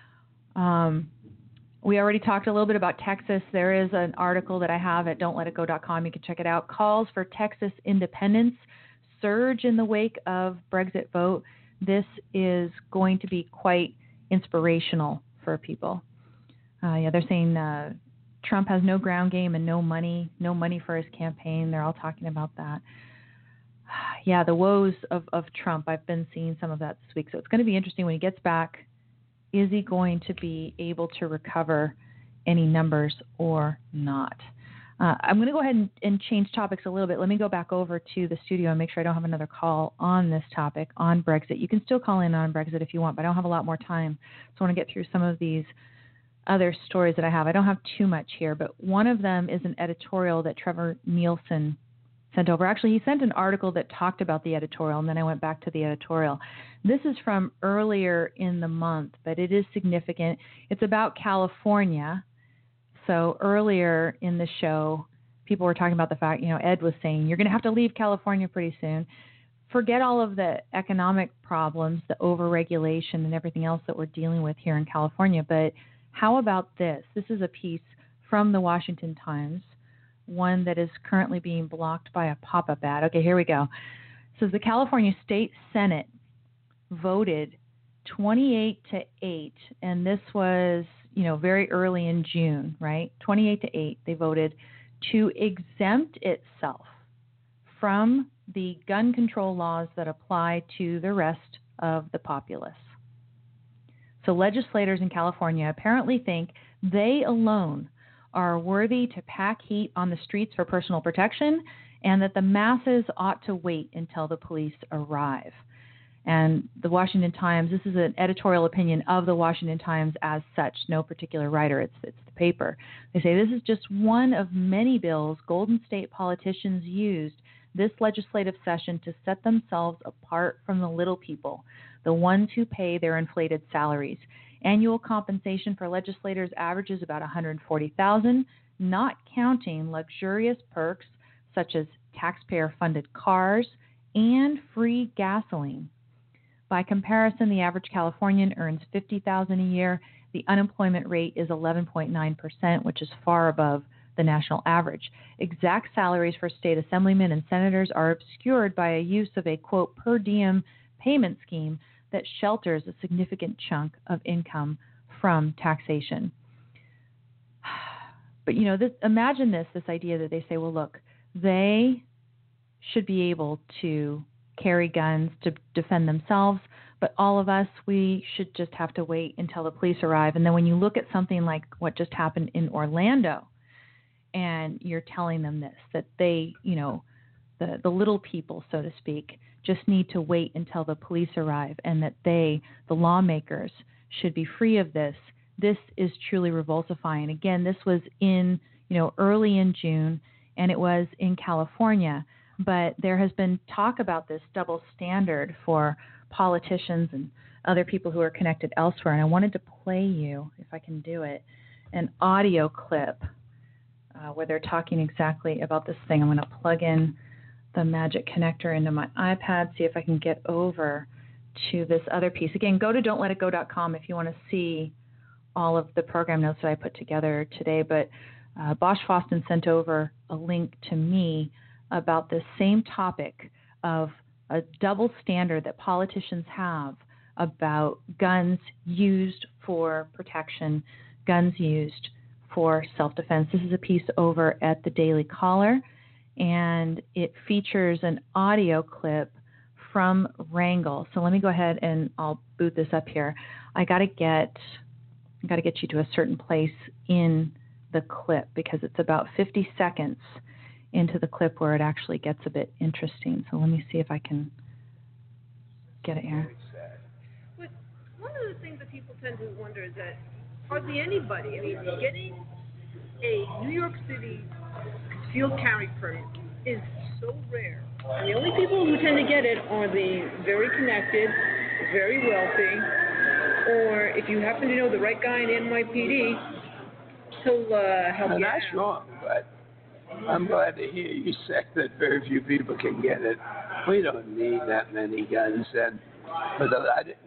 Um, we already talked a little bit about Texas. There is an article that I have at don't let it go dot com. You can check it out. Calls for Texas independence surge in the wake of Brexit vote. This is going to be quite inspirational for people. Uh, yeah, they're saying uh, Trump has no ground game and no money, no money for his campaign. They're all talking about that. Yeah, the woes of, of Trump. I've been seeing some of that this week. So it's going to be interesting when he gets back. Is he going to be able to recover any numbers or not? Uh, I'm going to go ahead and, and change topics a little bit. Let me go back over to the studio and make sure I don't have another call on this topic, on Brexit. You can still call in on Brexit if you want, but I don't have a lot more time. So I want to get through some of these other stories that I have. I don't have too much here, but one of them is an editorial that Trevor Nielsen sent over. Actually, he sent an article that talked about the editorial, and then I went back to the editorial. This is from earlier in the month, but it is significant. It's about California. So earlier in the show, people were talking about the fact, you know, Ed was saying, you're going to have to leave California pretty soon. Forget all of the economic problems, the overregulation, and everything else that we're dealing with here in California. But how about this? This is a piece from the Washington Times, one that is currently being blocked by a pop-up ad. Okay, here we go. It says the California State Senate voted twenty-eight to eight, and this was, you know, very early in June, right? twenty-eight to eight, they voted to exempt itself from the gun control laws that apply to the rest of the populace. So legislators in California apparently think they alone are worthy to pack heat on the streets for personal protection, and that the masses ought to wait until the police arrive. And the Washington Times, this is an editorial opinion of the Washington Times as such, no particular writer, it's, it's the paper. They say this is just one of many bills Golden State politicians used this legislative session to set themselves apart from the little people, the ones who pay their inflated salaries. Annual compensation for legislators averages about one hundred forty thousand dollars, not counting luxurious perks such as taxpayer-funded cars and free gasoline. By comparison, the average Californian earns fifty thousand dollars a year. The unemployment rate is eleven point nine percent, which is far above the national average. Exact salaries for state assemblymen and senators are obscured by a use of a, quote, per diem payment scheme that shelters a significant chunk of income from taxation. But, you know, this, imagine this, this idea that they say, well, look, they should be able to carry guns to defend themselves, but all of us, we should just have to wait until the police arrive. And then when you look at something like what just happened in Orlando, and you're telling them this, that they, you know, the, the little people, so to speak, just need to wait until the police arrive, and that they, the lawmakers, should be free of this. This is truly revulsifying. Again, this was in, you know, early in June, and it was in California. But there has been talk about this double standard for politicians and other people who are connected elsewhere. And I wanted to play you, if I can do it, an audio clip uh, where they're talking exactly about this thing. I'm going to plug in the magic connector into my iPad, see if I can get over to this other piece. Again, go to don't let it go dot com if you want to see all of the program notes that I put together today. But uh, Bosch Foston sent over a link to me about this same topic of a double standard that politicians have about guns used for protection, guns used for self-defense. This is a piece over at the Daily Caller, and it features an audio clip from Wrangell. So let me go ahead and I'll boot this up here. I got to get I got to get you to a certain place in the clip because it's about fifty seconds into the clip where it actually gets a bit interesting. So let me see if I can get it here. But one of the things that people tend to wonder is that hardly anybody, I mean, getting a New York City concealed carry permit is so rare. And the only people who tend to get it are the very connected, very wealthy, or if you happen to know the right guy in N Y P D, he'll uh, help now, you that's out. wrong, but I'm glad to hear you say that very few people can get it. We don't need that many guns, and but I didn't.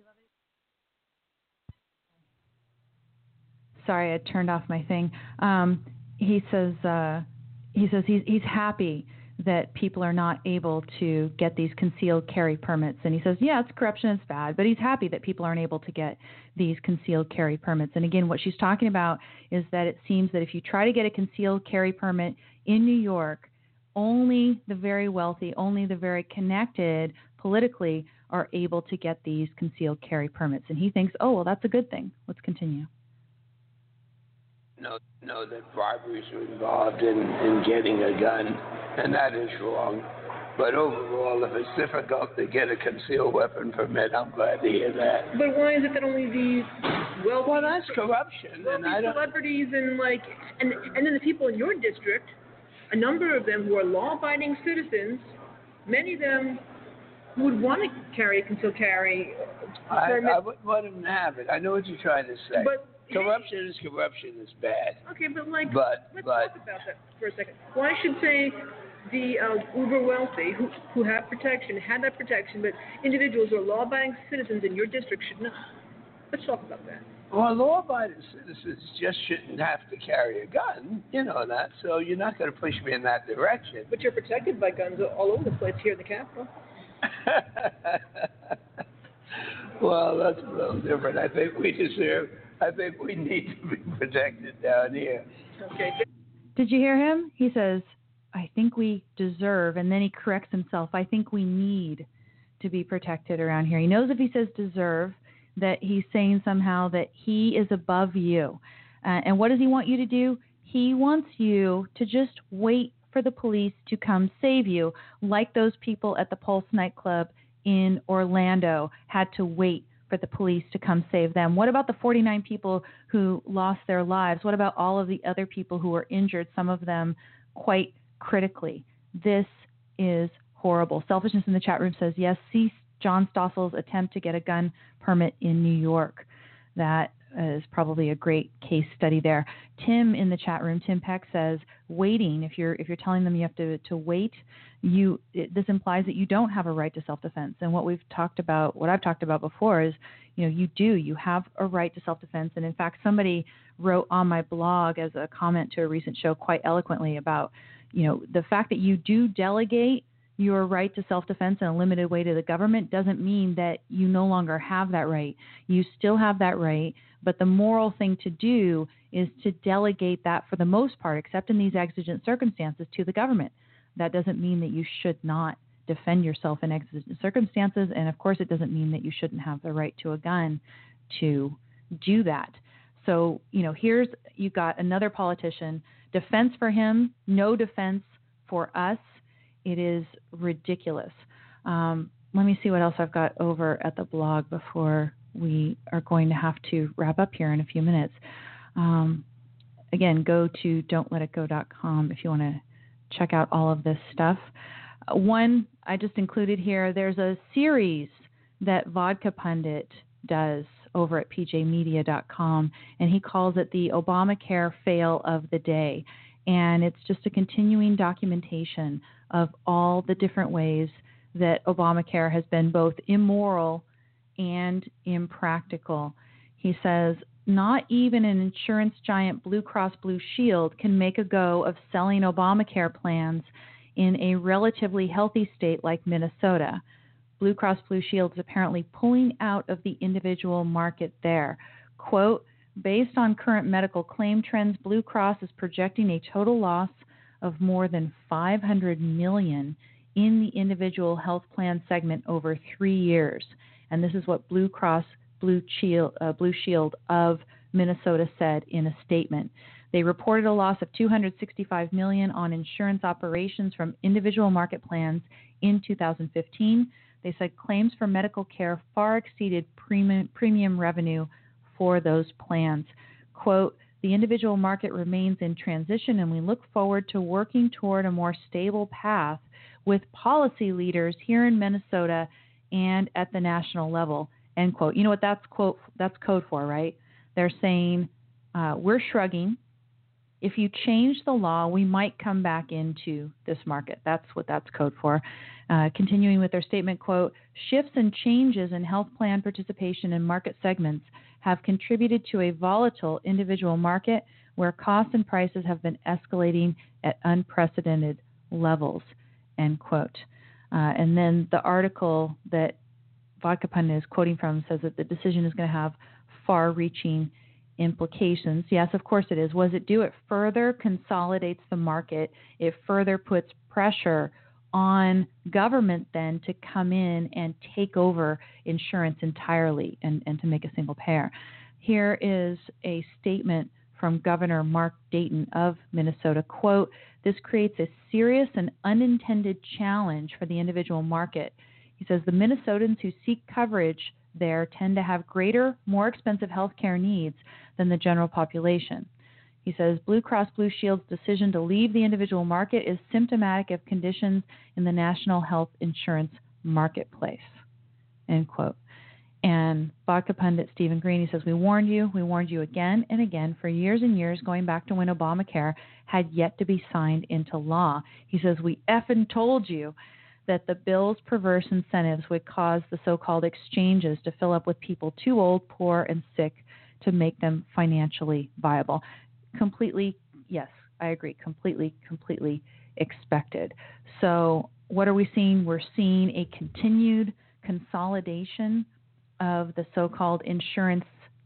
Sorry, I turned off my thing. Um, he says uh, he says he's he's happy that people are not able to get these concealed carry permits, and he says, yeah, it's corruption, it's bad, but he's happy that people aren't able to get these concealed carry permits. And again, what she's talking about is that it seems that if you try to get a concealed carry permit in New York, only the very wealthy, only the very connected politically are able to get these concealed carry permits. And he thinks, oh, well, that's a good thing. Let's continue. Know, know that briberies are involved in, in getting a gun, and that is wrong. But overall, if it's difficult to get a concealed weapon permit, I'm glad to hear that. But why is it that only these wealthy, well, that's corruption, wealthy and I don't. celebrities and like, and and then the people in your district, a number of them who are law-abiding citizens, many of them would want to carry a concealed carry I, permit. I wouldn't let them have it. I know what you're trying to say. But corruption is corruption is bad. Okay, but like, but, let's but, talk about that for a second. Why should say the uh, uber wealthy who who have protection, had that protection, but individuals who are law-abiding citizens in your district should not? Let's talk about that. Well, law-abiding citizens just shouldn't have to carry a gun. You know that, so you're not going to push me in that direction. But you're protected by guns all over the place here in the Capitol. Well, that's a little different. I think we deserve. I think we need to be protected down here. Okay. Did you hear him? He says, I think we deserve, and then he corrects himself. I think we need to be protected around here. He knows if he says deserve, that he's saying somehow that he is above you. Uh, and what does he want you to do? He wants you to just wait for the police to come save you, like those people at the Pulse nightclub in Orlando had to wait for the police to come save them. What about the forty-nine people who lost their lives? What about all of the other people who were injured, some of them quite critically? This is horrible. Selfishness in the chat room says, yes, cease John Stossel's attempt to get a gun permit in New York. That is probably a great case study there. Tim in the chat room, Tim Peck says, waiting. If you're if you're telling them you have to to wait, you it, this implies that you don't have a right to self-defense. And what we've talked about, what I've talked about before, is you know you do you have a right to self-defense. And in fact, somebody wrote on my blog as a comment to a recent show quite eloquently about you know the fact that you do delegate your right to self-defense in a limited way to the government doesn't mean that you no longer have that right. You still have that right, but the moral thing to do is to delegate that for the most part, except in these exigent circumstances, to the government. That doesn't mean that you should not defend yourself in exigent circumstances, and of course it doesn't mean that you shouldn't have the right to a gun to do that. So, you know, here's, you got another politician, defense for him, no defense for us. It is ridiculous. Um, let me see what else I've got over at the blog before we are going to have to wrap up here in a few minutes. Um, again, go to don't let it go dot com if you want to check out all of this stuff. Uh, one I just included here, there's a series that Vodka Pundit does over at p j media dot com, and he calls it the Obamacare Fail of the Day. And it's just a continuing documentation of all the different ways that Obamacare has been both immoral and impractical. He says, not even an insurance giant Blue Cross Blue Shield can make a go of selling Obamacare plans in a relatively healthy state like Minnesota. Blue Cross Blue Shield is apparently pulling out of the individual market there. Quote, based on current medical claim trends, Blue Cross is projecting a total loss of more than five hundred million dollars in the individual health plan segment over three years. And this is what Blue Cross Blue Shield, uh, Blue Shield of Minnesota said in a statement. They reported a loss of two hundred sixty-five million dollars on insurance operations from individual market plans in two thousand fifteen. They said claims for medical care far exceeded premium, premium revenue for those plans. Quote, the individual market remains in transition, and we look forward to working toward a more stable path with policy leaders here in Minnesota and at the national level, end quote. You know what that's quote that's code for, right? They're saying, uh, we're shrugging. If you change the law, we might come back into this market. That's what that's code for. Uh, continuing with their statement, quote, shifts and changes in health plan participation in market segments have contributed to a volatile individual market where costs and prices have been escalating at unprecedented levels, end quote. Uh, and then the article that Vodka Pundit is quoting from says that the decision is going to have far-reaching implications. Yes, of course it is. What does it do? It further consolidates the market. It further puts pressure on government then to come in and take over insurance entirely and, and to make a single payer. Here is a statement from Governor Mark Dayton of Minnesota. Quote, this creates a serious and unintended challenge for the individual market. He says the Minnesotans who seek coverage there tend to have greater, more expensive health care needs than the general population. He says Blue Cross Blue Shield's decision to leave the individual market is symptomatic of conditions in the national health insurance marketplace, end quote. And Vodka Pundit Stephen Green, he says, we warned you, we warned you again and again for years and years going back to when Obamacare had yet to be signed into law. He says, we effing told you that the bill's perverse incentives would cause the so-called exchanges to fill up with people too old, poor, and sick to make them financially viable. Completely, yes, I agree, completely, completely expected. So what are we seeing? We're seeing a continued consolidation of the so-called insurance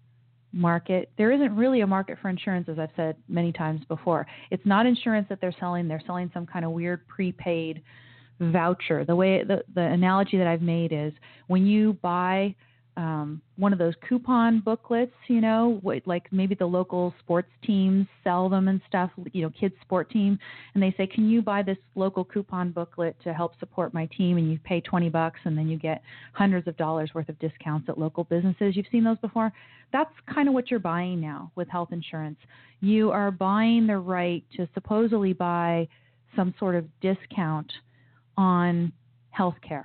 market. There isn't really a market for insurance, as I've said many times before. It's not insurance that they're selling. They're selling some kind of weird prepaid voucher. The way the, the analogy that I've made is when you buy um, one of those coupon booklets, you know, what, like maybe the local sports teams sell them and stuff, you know, kids sport team, and they say, can you buy this local coupon booklet to help support my team? And you pay twenty bucks and then you get hundreds of dollars worth of discounts at local businesses. You've seen those before? That's kind of what you're buying now with health insurance. You are buying the right to supposedly buy some sort of discount on health care.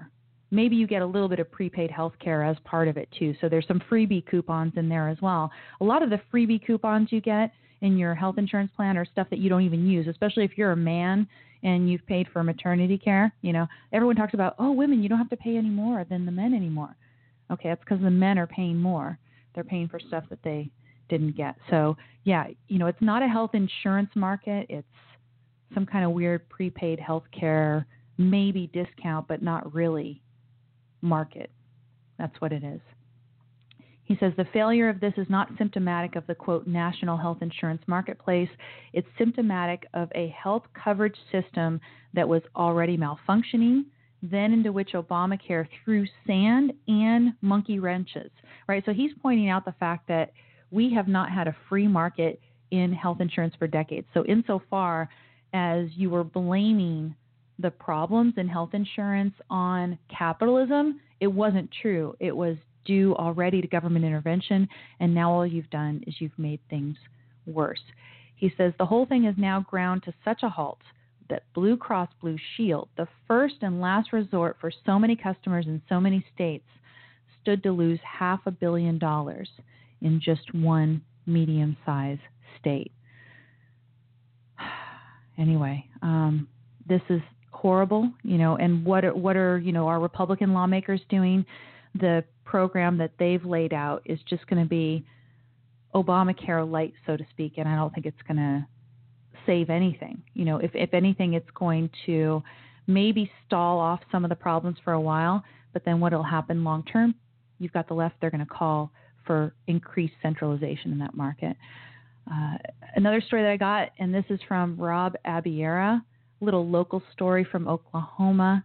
maybe you get a little bit of prepaid health care as part of it too. So there's some freebie coupons in there as well. A lot of the freebie coupons you get in your health insurance plan are stuff that you don't even use, especially if you're a man and you've paid for maternity care. You know, everyone talks about, oh, women, you don't have to pay any more than the men anymore. Okay, that's because the men are paying more. They're paying for stuff that they didn't get. So, yeah, you know, it's not a health insurance market. It's some kind of weird prepaid health care, maybe discount, but not really market. That's what it is. He says the failure of this is not symptomatic of the, quote, national health insurance marketplace. It's symptomatic of a health coverage system that was already malfunctioning, then into which Obamacare threw sand and monkey wrenches, right? So he's pointing out the fact that we have not had a free market in health insurance for decades. So insofar as you were blaming the problems in health insurance on capitalism, it wasn't true. It was due already to government intervention, and now all you've done is you've made things worse. He says the whole thing is now ground to such a halt that Blue Cross Blue Shield, the first and last resort for so many customers in so many states, stood to lose half a billion dollars in just one medium-sized state. Anyway, um, this is horrible, you know, and what are, what are, you know, our Republican lawmakers doing? The program that they've laid out is just going to be Obamacare light, so to speak, and I don't think it's going to save anything. You know, if, if anything, it's going to maybe stall off some of the problems for a while, but then what will happen long term, you've got the left, they're going to call for increased centralization in that market. Uh, another story that I got, and this is from Rob Abiera, little local story from Oklahoma.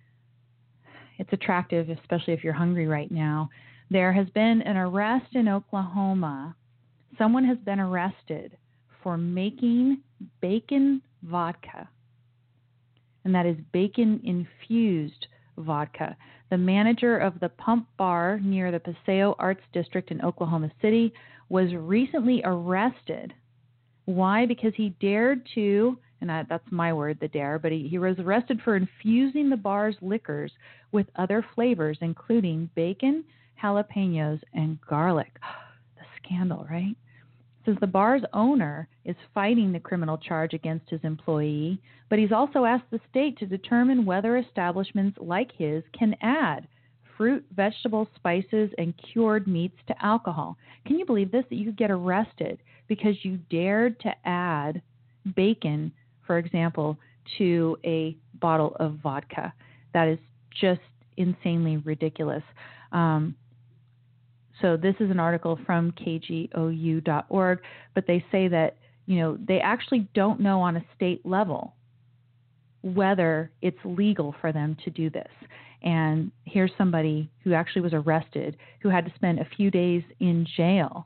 It's attractive, especially if you're hungry right now. There has been an arrest in Oklahoma. Someone has been arrested for making bacon vodka, and that is bacon-infused vodka. The manager of the Pump Bar near the Paseo Arts District in Oklahoma City was recently arrested. Why? Because he dared to, and I, that's my word, the dare, but he, he was arrested for infusing the bar's liquors with other flavors, including bacon, jalapenos, and garlic. The scandal, right? Says the bar's owner is fighting the criminal charge against his employee, but he's also asked the state to determine whether establishments like his can add fruit, vegetables, spices, and cured meats to alcohol. Can you believe this? That you could get arrested because you dared to add bacon, for example, to a bottle of vodka. That is just insanely ridiculous. Um, so this is an article from K G O U dot org, but they say that, you know, they actually don't know on a state level whether it's legal for them to do this. And here's somebody who actually was arrested who had to spend a few days in jail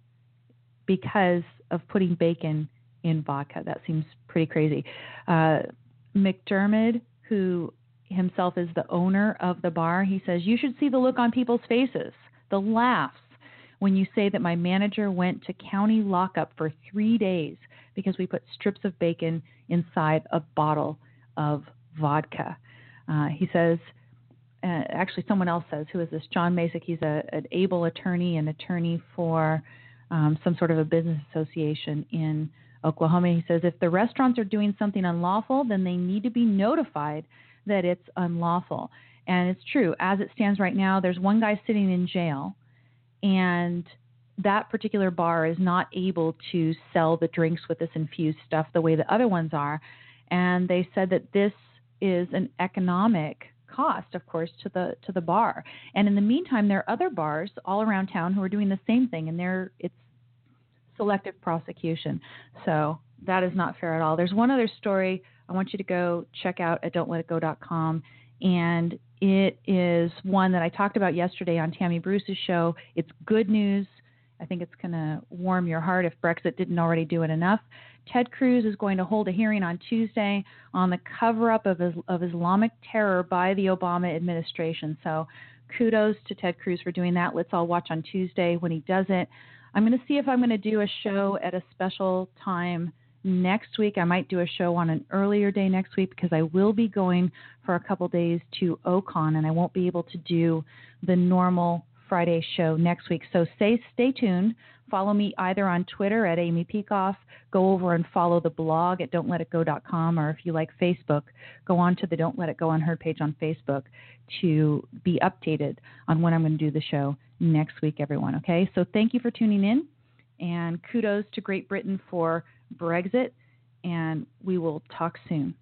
because of putting bacon in vodka. That seems pretty crazy. Uh, McDermott, who himself is the owner of the bar, he says, you should see the look on people's faces, the laughs, when you say that my manager went to county lockup for three days because we put strips of bacon inside a bottle of vodka. Uh, he says, uh, actually someone else says, who is this? John Masick. He's a, an able attorney, an attorney for um, some sort of a business association in Oklahoma. He says, if the restaurants are doing something unlawful, then they need to be notified that it's unlawful. And it's true. As it stands right now, there's one guy sitting in jail, and that particular bar is not able to sell the drinks with this infused stuff the way the other ones are. And they said that this is an economic cost, of course, to the to the bar. And in the meantime, there are other bars all around town who are doing the same thing, and they're it's selective prosecution. So that is not fair at all. There's one other story I want you to go check out at don't let it go dot com, and it is one that I talked about yesterday on Tammy Bruce's show. It's good news. I think it's going to warm your heart if Brexit didn't already do it enough. Ted Cruz is going to hold a hearing on Tuesday on the cover-up of, of Islamic terror by the Obama administration. So kudos to Ted Cruz for doing that. Let's all watch on Tuesday when he does it. I'm going to see if I'm going to do a show at a special time next week. I might do a show on an earlier day next week because I will be going for a couple days to OCON, and I won't be able to do the normal Friday show next week. So stay, stay tuned. Follow me either on Twitter at Amy Peikoff. Go over and follow the blog at don't let it go dot com, or if you like Facebook, go on to the Don't Let It Go Unheard page on Facebook to be updated on when I'm going to do the show next week, everyone. Okay, so thank you for tuning in, and kudos to Great Britain for Brexit, and we will talk soon.